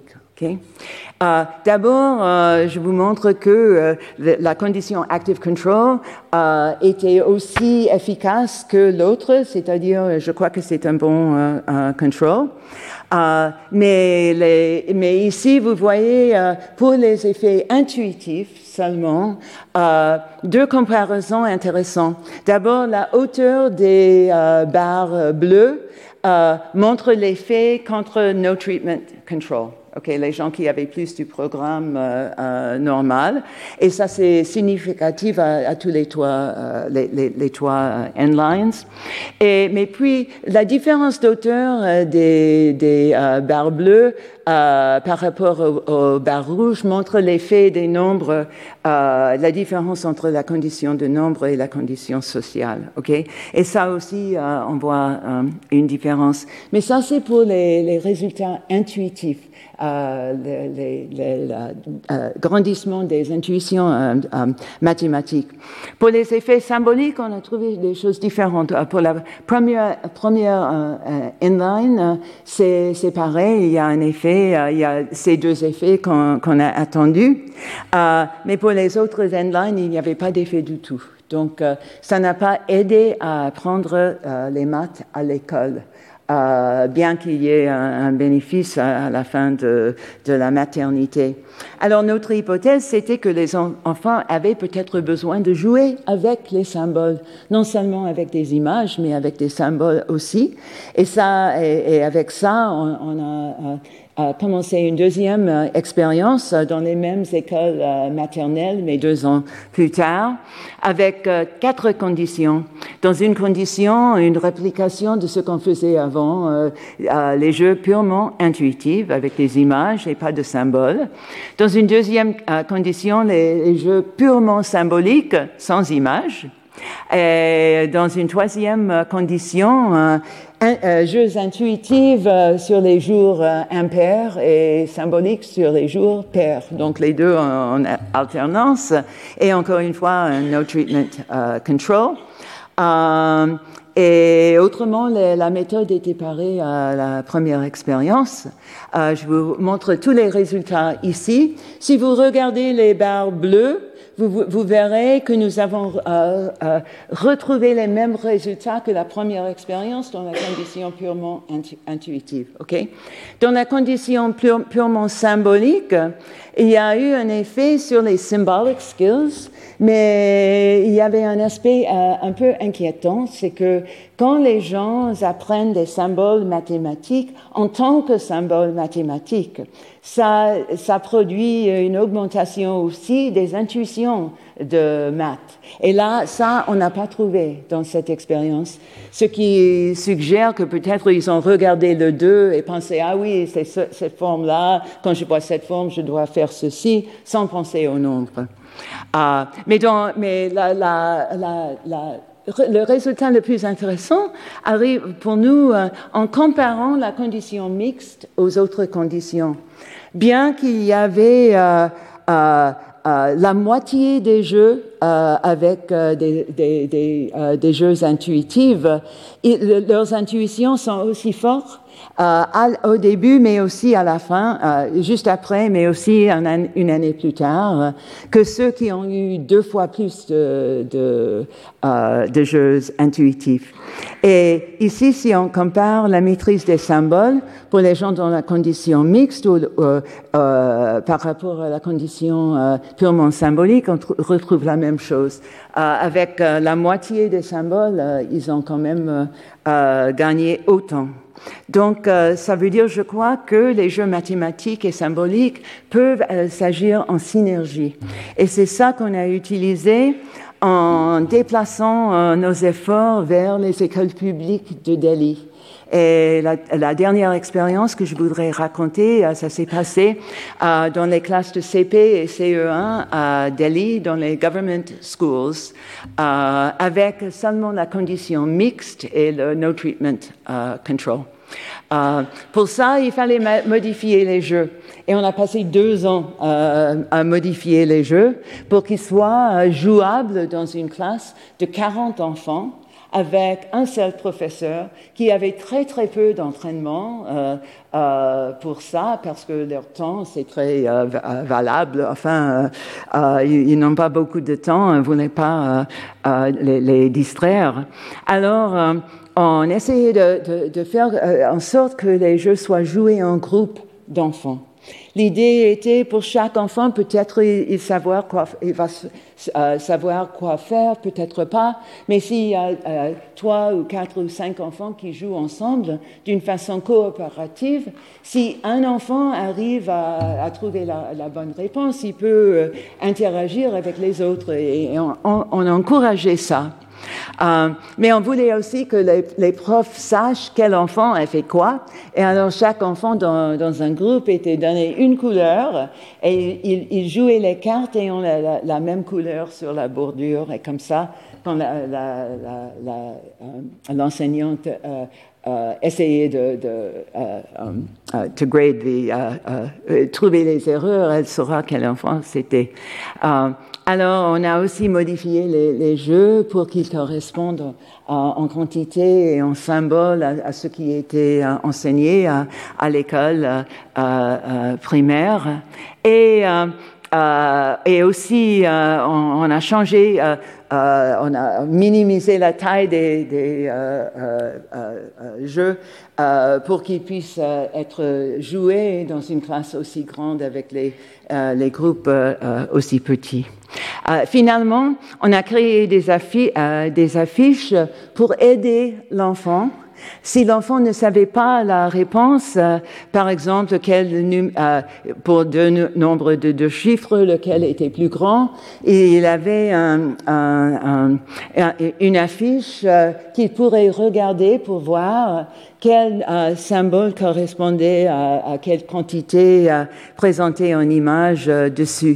Okay? Euh, d'abord, euh, je vous montre que euh, la condition active control euh, était aussi efficace que l'autre, c'est-à-dire, je crois que c'est un bon euh, euh, control. Euh, mais, les, mais ici, vous voyez, euh, pour les effets intuitifs seulement, euh, deux comparaisons intéressantes. D'abord, la hauteur des euh, barres bleues euh, montre l'effet contre no treatment control. Okay, les gens qui avaient plus du programme euh, euh, normal. Et ça, c'est significatif à, à tous les toits, euh, les, les, les toits euh, N-lines. Et, mais puis, la différence d'auteur euh, des, des euh, barres bleues euh, par rapport aux, aux barres rouges montre l'effet des nombres, euh, la différence entre la condition de nombre et la condition sociale. Okay? Et ça aussi, euh, on voit euh, une différence. Mais ça, c'est pour les, les résultats intuitifs. Euh, le, le, le, le euh, grandissement des intuitions euh, euh, mathématiques. Pour les effets symboliques, on a trouvé des choses différentes. Euh, pour la première, première euh, euh, inline, euh, c'est, c'est pareil, il y a un effet, euh, il y a ces deux effets qu'on, qu'on a attendus. Euh, mais pour les autres inlines, il n'y avait pas d'effet du tout. Donc, euh, ça n'a pas aidé à apprendre euh, les maths à l'école. Euh, bien qu'il y ait un, un bénéfice à, à la fin de, de la maternité. Alors, notre hypothèse, c'était que les en, enfants avaient peut-être besoin de jouer avec les symboles, non seulement avec des images, mais avec des symboles aussi. Et, ça, et, et avec ça, on, on a... a commencé une deuxième euh, expérience dans les mêmes écoles euh, maternelles, mais deux ans plus tard, avec euh, quatre conditions. Dans une condition, une réplication de ce qu'on faisait avant, euh, euh, les jeux purement intuitifs, avec des images et pas de symboles. Dans une deuxième euh, condition, les, les jeux purement symboliques, sans images. Et dans une troisième condition, euh, un, euh, jeux intuitifs euh, sur les jours euh, impairs et symboliques sur les jours pairs. Donc les deux en, en alternance. Et encore une fois, un no treatment uh, control. Euh, et autrement, les, la méthode était pareille à la première expérience. Euh, je vous montre tous les résultats ici. Si vous regardez les barres bleues, Vous, vous, vous verrez que nous avons euh, euh, retrouvé les mêmes résultats que la première expérience dans la condition purement intu- intuitive. Okay? Dans la condition pure, purement symbolique, il y a eu un effet sur les symbolic skills, mais il y avait un aspect euh, un peu inquiétant, c'est que quand les gens apprennent des symboles mathématiques en tant que symboles mathématiques, ça, ça produit une augmentation aussi des intuitions de maths. Et là, ça, on n'a pas trouvé dans cette expérience. Ce qui suggère que peut-être ils ont regardé le deux et pensé, ah oui, c'est ce, cette forme-là, quand je vois cette forme, je dois faire ceci, sans penser au nombre. Euh, mais dans, mais la, la, la, la le résultat le plus intéressant arrive pour nous euh, en comparant la condition mixte aux autres conditions. Bien qu'il y avait euh, euh, euh, la moitié des jeux euh, avec euh, des, des, des, euh, des jeux intuitifs, et le, leurs intuitions sont aussi fortes Euh, à, au début, mais aussi à la fin, euh, juste après, mais aussi un an, une année plus tard, euh, que ceux qui ont eu deux fois plus de, de, euh, de jeux intuitifs. Et ici, si on compare la maîtrise des symboles pour les gens dans la condition mixte ou euh, euh, par rapport à la condition euh, purement symbolique, on tr- retrouve la même chose. Euh, avec euh, la moitié des symboles, euh, ils ont quand même euh, euh, gagné autant. Donc, euh, ça veut dire, je crois, que les jeux mathématiques et symboliques peuvent euh, s'agir en synergie. Et c'est ça qu'on a utilisé en déplaçant euh, nos efforts vers les écoles publiques de Delhi. Et la, la dernière expérience que je voudrais raconter, ça s'est passé euh, dans les classes de C P et C E un à Delhi, dans les government schools, euh, avec seulement la condition mixte et le no treatment uh, control. Euh, pour ça, il fallait ma- modifier les jeux. Et on a passé deux ans euh, à modifier les jeux pour qu'ils soient euh, jouables dans une classe de quarante enfants, avec un seul professeur qui avait très très peu d'entraînement euh, euh, pour ça, parce que leur temps c'est très euh, valable. Enfin, euh, euh, ils, ils n'ont pas beaucoup de temps, vous n'allez pas euh, euh, les, les distraire. Alors, euh, on essayait de, de, de faire euh, en sorte que les jeux soient joués en groupe d'enfants. L'idée était pour chaque enfant, peut-être il, il, savoir quoi, il va euh, savoir quoi faire, peut-être pas, mais s'il y a euh, trois ou quatre ou cinq enfants qui jouent ensemble d'une façon coopérative, si un enfant arrive à, à trouver la, la bonne réponse, il peut euh, interagir avec les autres et, et on, on, on encourageait ça. Euh, mais on voulait aussi que les, les profs sachent quel enfant a fait quoi. Et alors, chaque enfant dans, dans un groupe était donné une couleur et il, il jouait les cartes et on a la, la même couleur sur la bordure. Et comme ça, quand la, la, la, la, euh, l'enseignante euh, euh, essayait de, de euh, um, uh, to grade the, uh, uh, trouver les erreurs, elle saura quel enfant c'était. Euh, Alors, on a aussi modifié les, les jeux pour qu'ils correspondent euh, en quantité et en symbole à, à ce qui était euh, enseigné à, à l'école euh, euh, primaire. Et, euh, euh, et aussi, euh, on, on a changé, euh, euh, on a minimisé la taille des, des euh, euh, euh, jeux euh, pour qu'ils puissent euh, être joués dans une classe aussi grande avec les, euh, les groupes euh, aussi petits. Euh, finalement, on a créé des, affi- euh, des affiches pour aider l'enfant. Si l'enfant ne savait pas la réponse, euh, par exemple, quel num- euh, pour deux nu- nombres de deux chiffres, lequel était plus grand, et il avait un, un, un, une affiche euh, qu'il pourrait regarder pour voir quel euh, symbole correspondait à, à quelle quantité euh, présentée en image euh, dessus.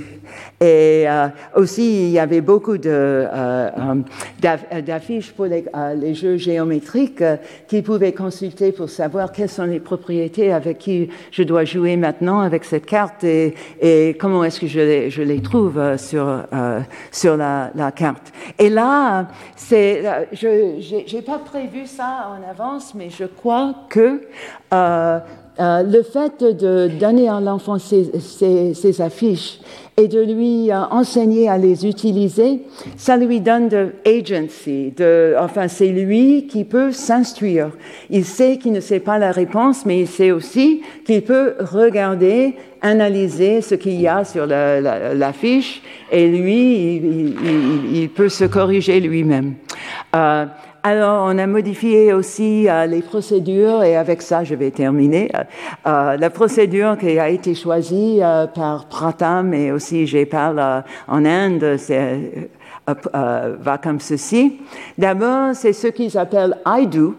Et euh, aussi, il y avait beaucoup de, euh, d'affiches pour les, euh, les jeux géométriques euh, qu'ils pouvaient consulter pour savoir quelles sont les propriétés avec qui je dois jouer maintenant avec cette carte et, et comment est-ce que je les, je les trouve euh, sur, euh, sur la, la carte. Et là, c'est, je n'ai pas prévu ça en avance, mais je crois que euh, euh, le fait de donner à l'enfant ces, ces, ces affiches et de lui euh, enseigner à les utiliser, ça lui donne de agency, de, enfin c'est lui qui peut s'instruire. Il sait qu'il ne sait pas la réponse, mais il sait aussi qu'il peut regarder, analyser ce qu'il y a sur la, la, la fiche, et lui, il, il, il, il peut se corriger lui-même. Euh, Alors, on a modifié aussi euh, les procédures, et avec ça, je vais terminer. Euh, la procédure qui a été choisie euh, par Pratham, et aussi je parle euh, en Inde, c'est, euh, euh, va comme ceci. D'abord, c'est ce qu'ils appellent I do.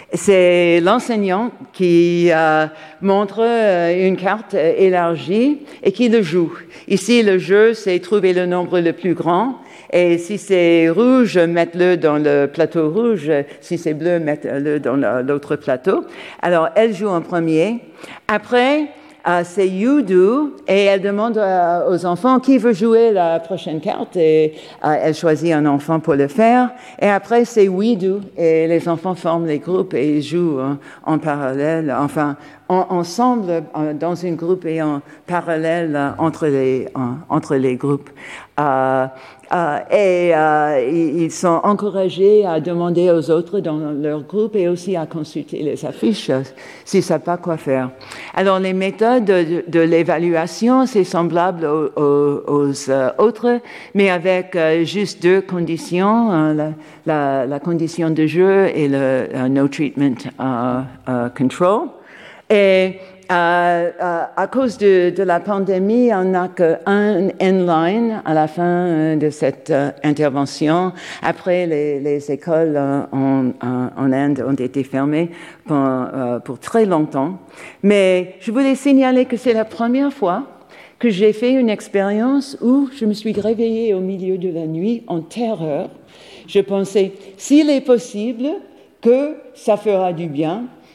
C'est l'enseignant qui euh, montre euh, une carte élargie et qui le joue. Ici, le jeu, c'est trouver le nombre le plus grand. Et si c'est rouge, mettez-le dans le plateau rouge. Si c'est bleu, mettez-le dans l'autre plateau. Alors, elle joue en premier. Après, euh, c'est you do. Et elle demande euh, aux enfants qui veut jouer la prochaine carte. Et euh, elle choisit un enfant pour le faire. Et après, c'est we do. Et les enfants forment les groupes et ils jouent en, en parallèle. Enfin, en, ensemble, en, dans un groupe et en parallèle euh, entre, les, en, entre les groupes. Euh, Euh, et euh, ils sont encouragés à demander aux autres dans leur groupe et aussi à consulter les affiches s'ils ne savent pas quoi faire. Alors, les méthodes de, de l'évaluation, c'est semblable aux, aux, aux euh, autres, mais avec euh, juste deux conditions, euh, la, la, la condition de jeu et le uh, no treatment uh, uh, control. Et Euh, euh, à cause de, de la pandémie, on n'a qu'un inline à la fin euh, de cette euh, intervention. Après, les, les écoles euh, en, en Inde ont été fermées pour, euh, pour très longtemps. Mais je voulais signaler que c'est la première fois que j'ai fait une expérience où je me suis réveillée au milieu de la nuit en terreur. Je pensais, s'il est possible que ça fera du bien,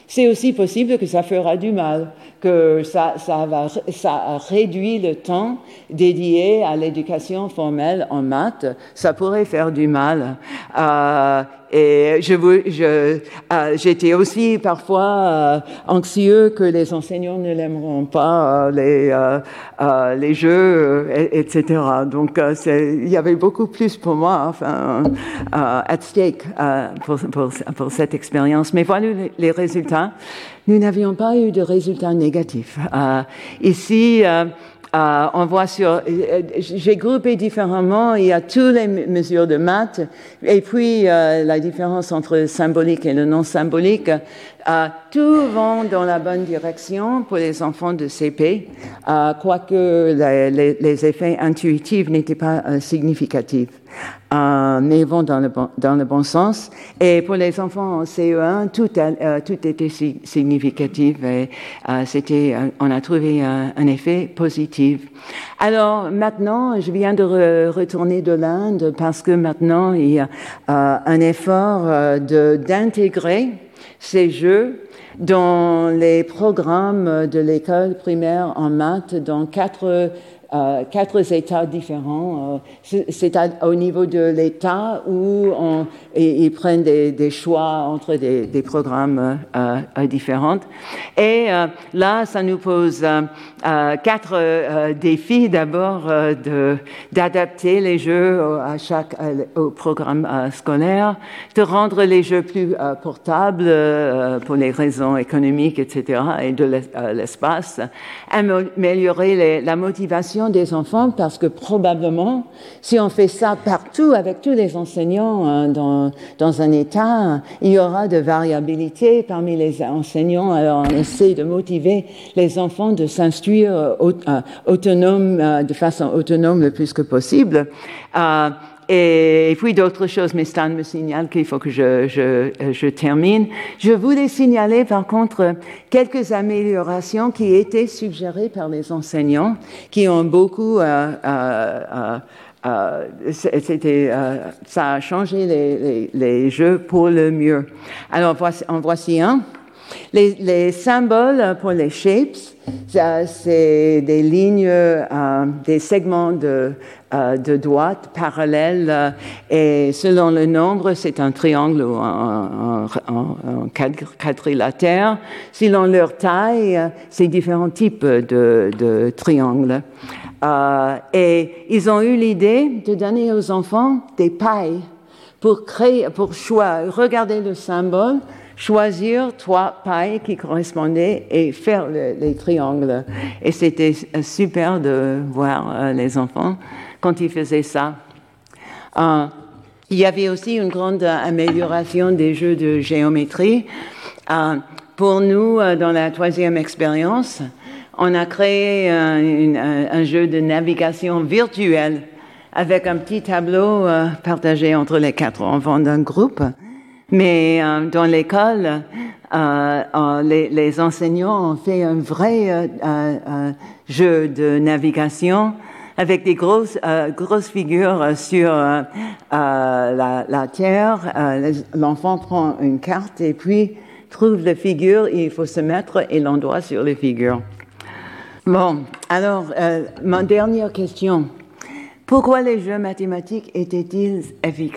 c'est aussi possible que ça fera du mal, que ça, ça, va, ça réduit le temps dédié à l'éducation formelle en maths. Ça pourrait faire du mal. Euh, et je, je, euh, j'étais aussi parfois euh, anxieux que les enseignants ne l'aimeront pas, euh, les, euh, euh, les jeux, euh, et cetera. Donc, euh, c'est, il y avait beaucoup plus pour moi, enfin, euh, at stake euh, pour, pour, pour cette expérience. Mais voilà les, les résultats. Nous n'avions pas eu de résultats négatifs. Euh, ici, euh, euh, on voit sur... Euh, j'ai groupé différemment, il y a toutes les mesures de maths, et puis euh, la différence entre le symbolique et le non symbolique. Euh, tout va dans la bonne direction pour les enfants de C P, euh, quoique les, les, les effets intuitifs n'étaient pas euh, significatifs. Euh, mais ils vont dans le, bon, dans le bon sens. Et pour les enfants en C E un, tout, a, euh, tout était si, significatif et euh, c'était, euh, on a trouvé un, un effet positif. Alors maintenant, je viens de re, retourner de l'Inde parce que maintenant il y a euh, un effort euh, de, d'intégrer ces jeux dans les programmes de l'école primaire en maths dans quatre Euh, quatre États différents. Euh, c'est à, au niveau de l'État où on, ils prennent des, des choix entre des, des programmes euh, euh, différents. Et euh, là, ça nous pose euh, euh, quatre euh, défis. D'abord, euh, de, d'adapter les jeux à chaque, euh, au programme euh, scolaire, de rendre les jeux plus euh, portables euh, pour les raisons économiques, et cetera, et de l'espace, améliorer les, la motivation des enfants, parce que probablement, si on fait ça partout avec tous les enseignants hein, dans, dans un État, il y aura de variabilité parmi les enseignants. Alors, on essaie de motiver les enfants de s'instruire euh, autonome, euh, de façon autonome le plus que possible. Euh, Et puis d'autres choses, mais Stan me signale qu'il faut que je, je, je termine. Je voulais signaler par contre quelques améliorations qui étaient suggérées par les enseignants, qui ont beaucoup... Euh, euh, euh, c'était, euh, ça a changé les, les, les jeux pour le mieux. Alors voici, en voici un. Les, les symboles pour les shapes, ça, c'est des lignes, euh, des segments de, euh, de droite parallèles, euh, et selon le nombre, c'est un triangle ou un, un, un, un quadrilatère. Selon leur taille, c'est différents types de, de triangles. Euh, et ils ont eu l'idée de donner aux enfants des pailles pour créer, pour choisir, regarder le symbole, choisir trois pailles qui correspondaient et faire le, les triangles. Et c'était super de voir euh, les enfants quand ils faisaient ça. Euh, il y avait aussi une grande amélioration des jeux de géométrie. Euh, pour nous, euh, dans la troisième expérience, on a créé un, une, un jeu de navigation virtuelle avec un petit tableau euh, partagé entre les quatre enfants d'un groupe. Mais euh, dans l'école, euh, euh, les, les enseignants ont fait un vrai euh, euh, jeu de navigation avec des grosses, euh, grosses figures sur euh, euh, la, la terre. Euh, l'enfant prend une carte et puis trouve la figure et il faut se mettre et l'endroit sur les figures. Bon, alors, euh, ma dernière question. Pourquoi les jeux mathématiques étaient-ils efficaces ?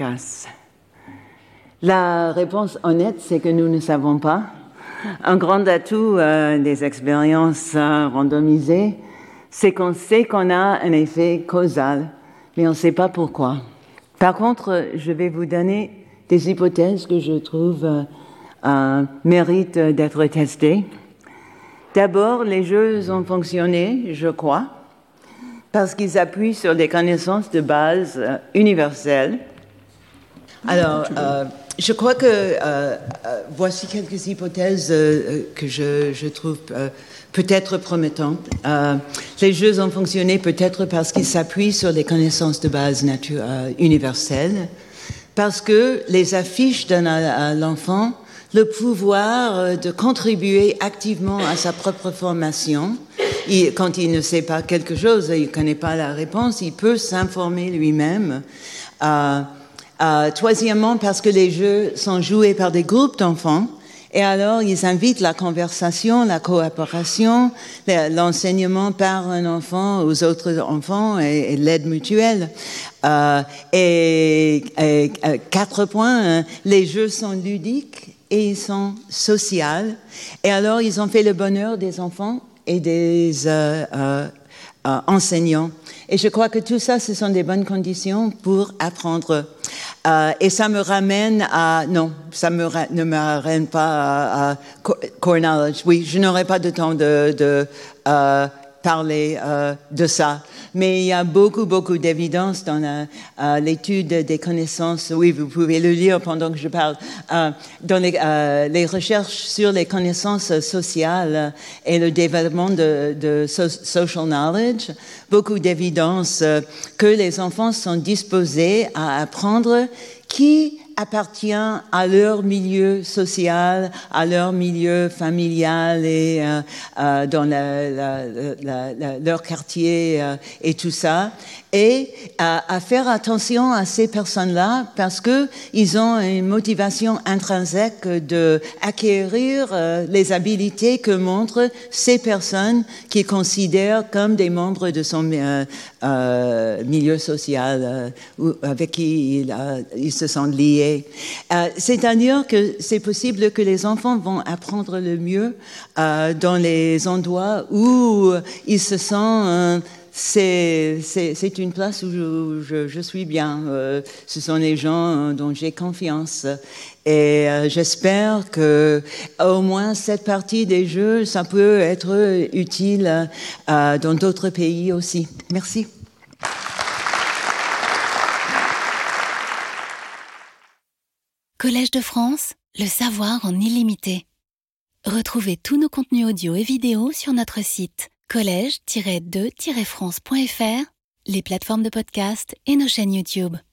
La réponse honnête, c'est que nous ne savons pas. Un grand atout euh, des expériences euh, randomisées, c'est qu'on sait qu'on a un effet causal, mais on ne sait pas pourquoi. Par contre, je vais vous donner des hypothèses que je trouve euh, euh, méritent d'être testées. D'abord, les jeux ont fonctionné, je crois, parce qu'ils appuient sur des connaissances de base euh, universelles. Alors, euh, je crois que euh, euh, voici quelques hypothèses euh, que je, je trouve euh, peut-être promettantes. Euh, les jeux ont fonctionné peut-être parce qu'ils s'appuient sur des connaissances de base natu- euh, universelles, parce que les affiches donnent à, à l'enfant le pouvoir euh, de contribuer activement à sa propre formation. Il, quand il ne sait pas quelque chose, il ne connaît pas la réponse, il peut s'informer lui-même. Euh, Euh, troisièmement, parce que les jeux sont joués par des groupes d'enfants Et alors, ils invitent la conversation, la coopération, l'enseignement par un enfant aux autres enfants et, et l'aide mutuelle. Euh, et, et quatre points, les jeux sont ludiques et ils sont sociaux. Et alors, ils ont fait le bonheur des enfants et des euh, euh, euh, enseignants. Et je crois que tout ça, ce sont des bonnes conditions pour apprendre. Euh, et ça me ramène à... Non, ça me, ne me ramène pas à, à core knowledge. Oui, je n'aurai pas de temps de, de euh, parler euh, de ça. Mais il y a beaucoup, beaucoup d'évidence dans la, euh, l'étude des connaissances. Oui, vous pouvez le lire pendant que je parle. Euh, dans les, euh, les recherches sur les connaissances sociales et le développement de, de so- social knowledge, beaucoup d'évidence euh, que les enfants sont disposés à apprendre qui appartient à leur milieu social, à leur milieu familial et euh, euh, dans la, la, la, la, leur quartier euh, et tout ça, et euh, à faire attention à ces personnes-là parce que ils ont une motivation intrinsèque de acquérir euh, les habiletés que montrent ces personnes qu'ils considèrent comme des membres de son euh, euh, milieu social euh, avec qui ils, euh, ils se sentent liés. Euh, c'est-à-dire que c'est possible que les enfants vont apprendre le mieux euh, dans les endroits où ils se sentent... Euh, c'est, c'est, c'est une place où je, je, je suis bien. Euh, ce sont les gens dont j'ai confiance. Et euh, j'espère que au moins cette partie des jeux, ça peut être utile euh, dans d'autres pays aussi. Merci. Collège de France, le savoir en illimité. Retrouvez tous nos contenus audio et vidéo sur notre site collège tiret de tiret france point f r, les plateformes de podcast et nos chaînes YouTube.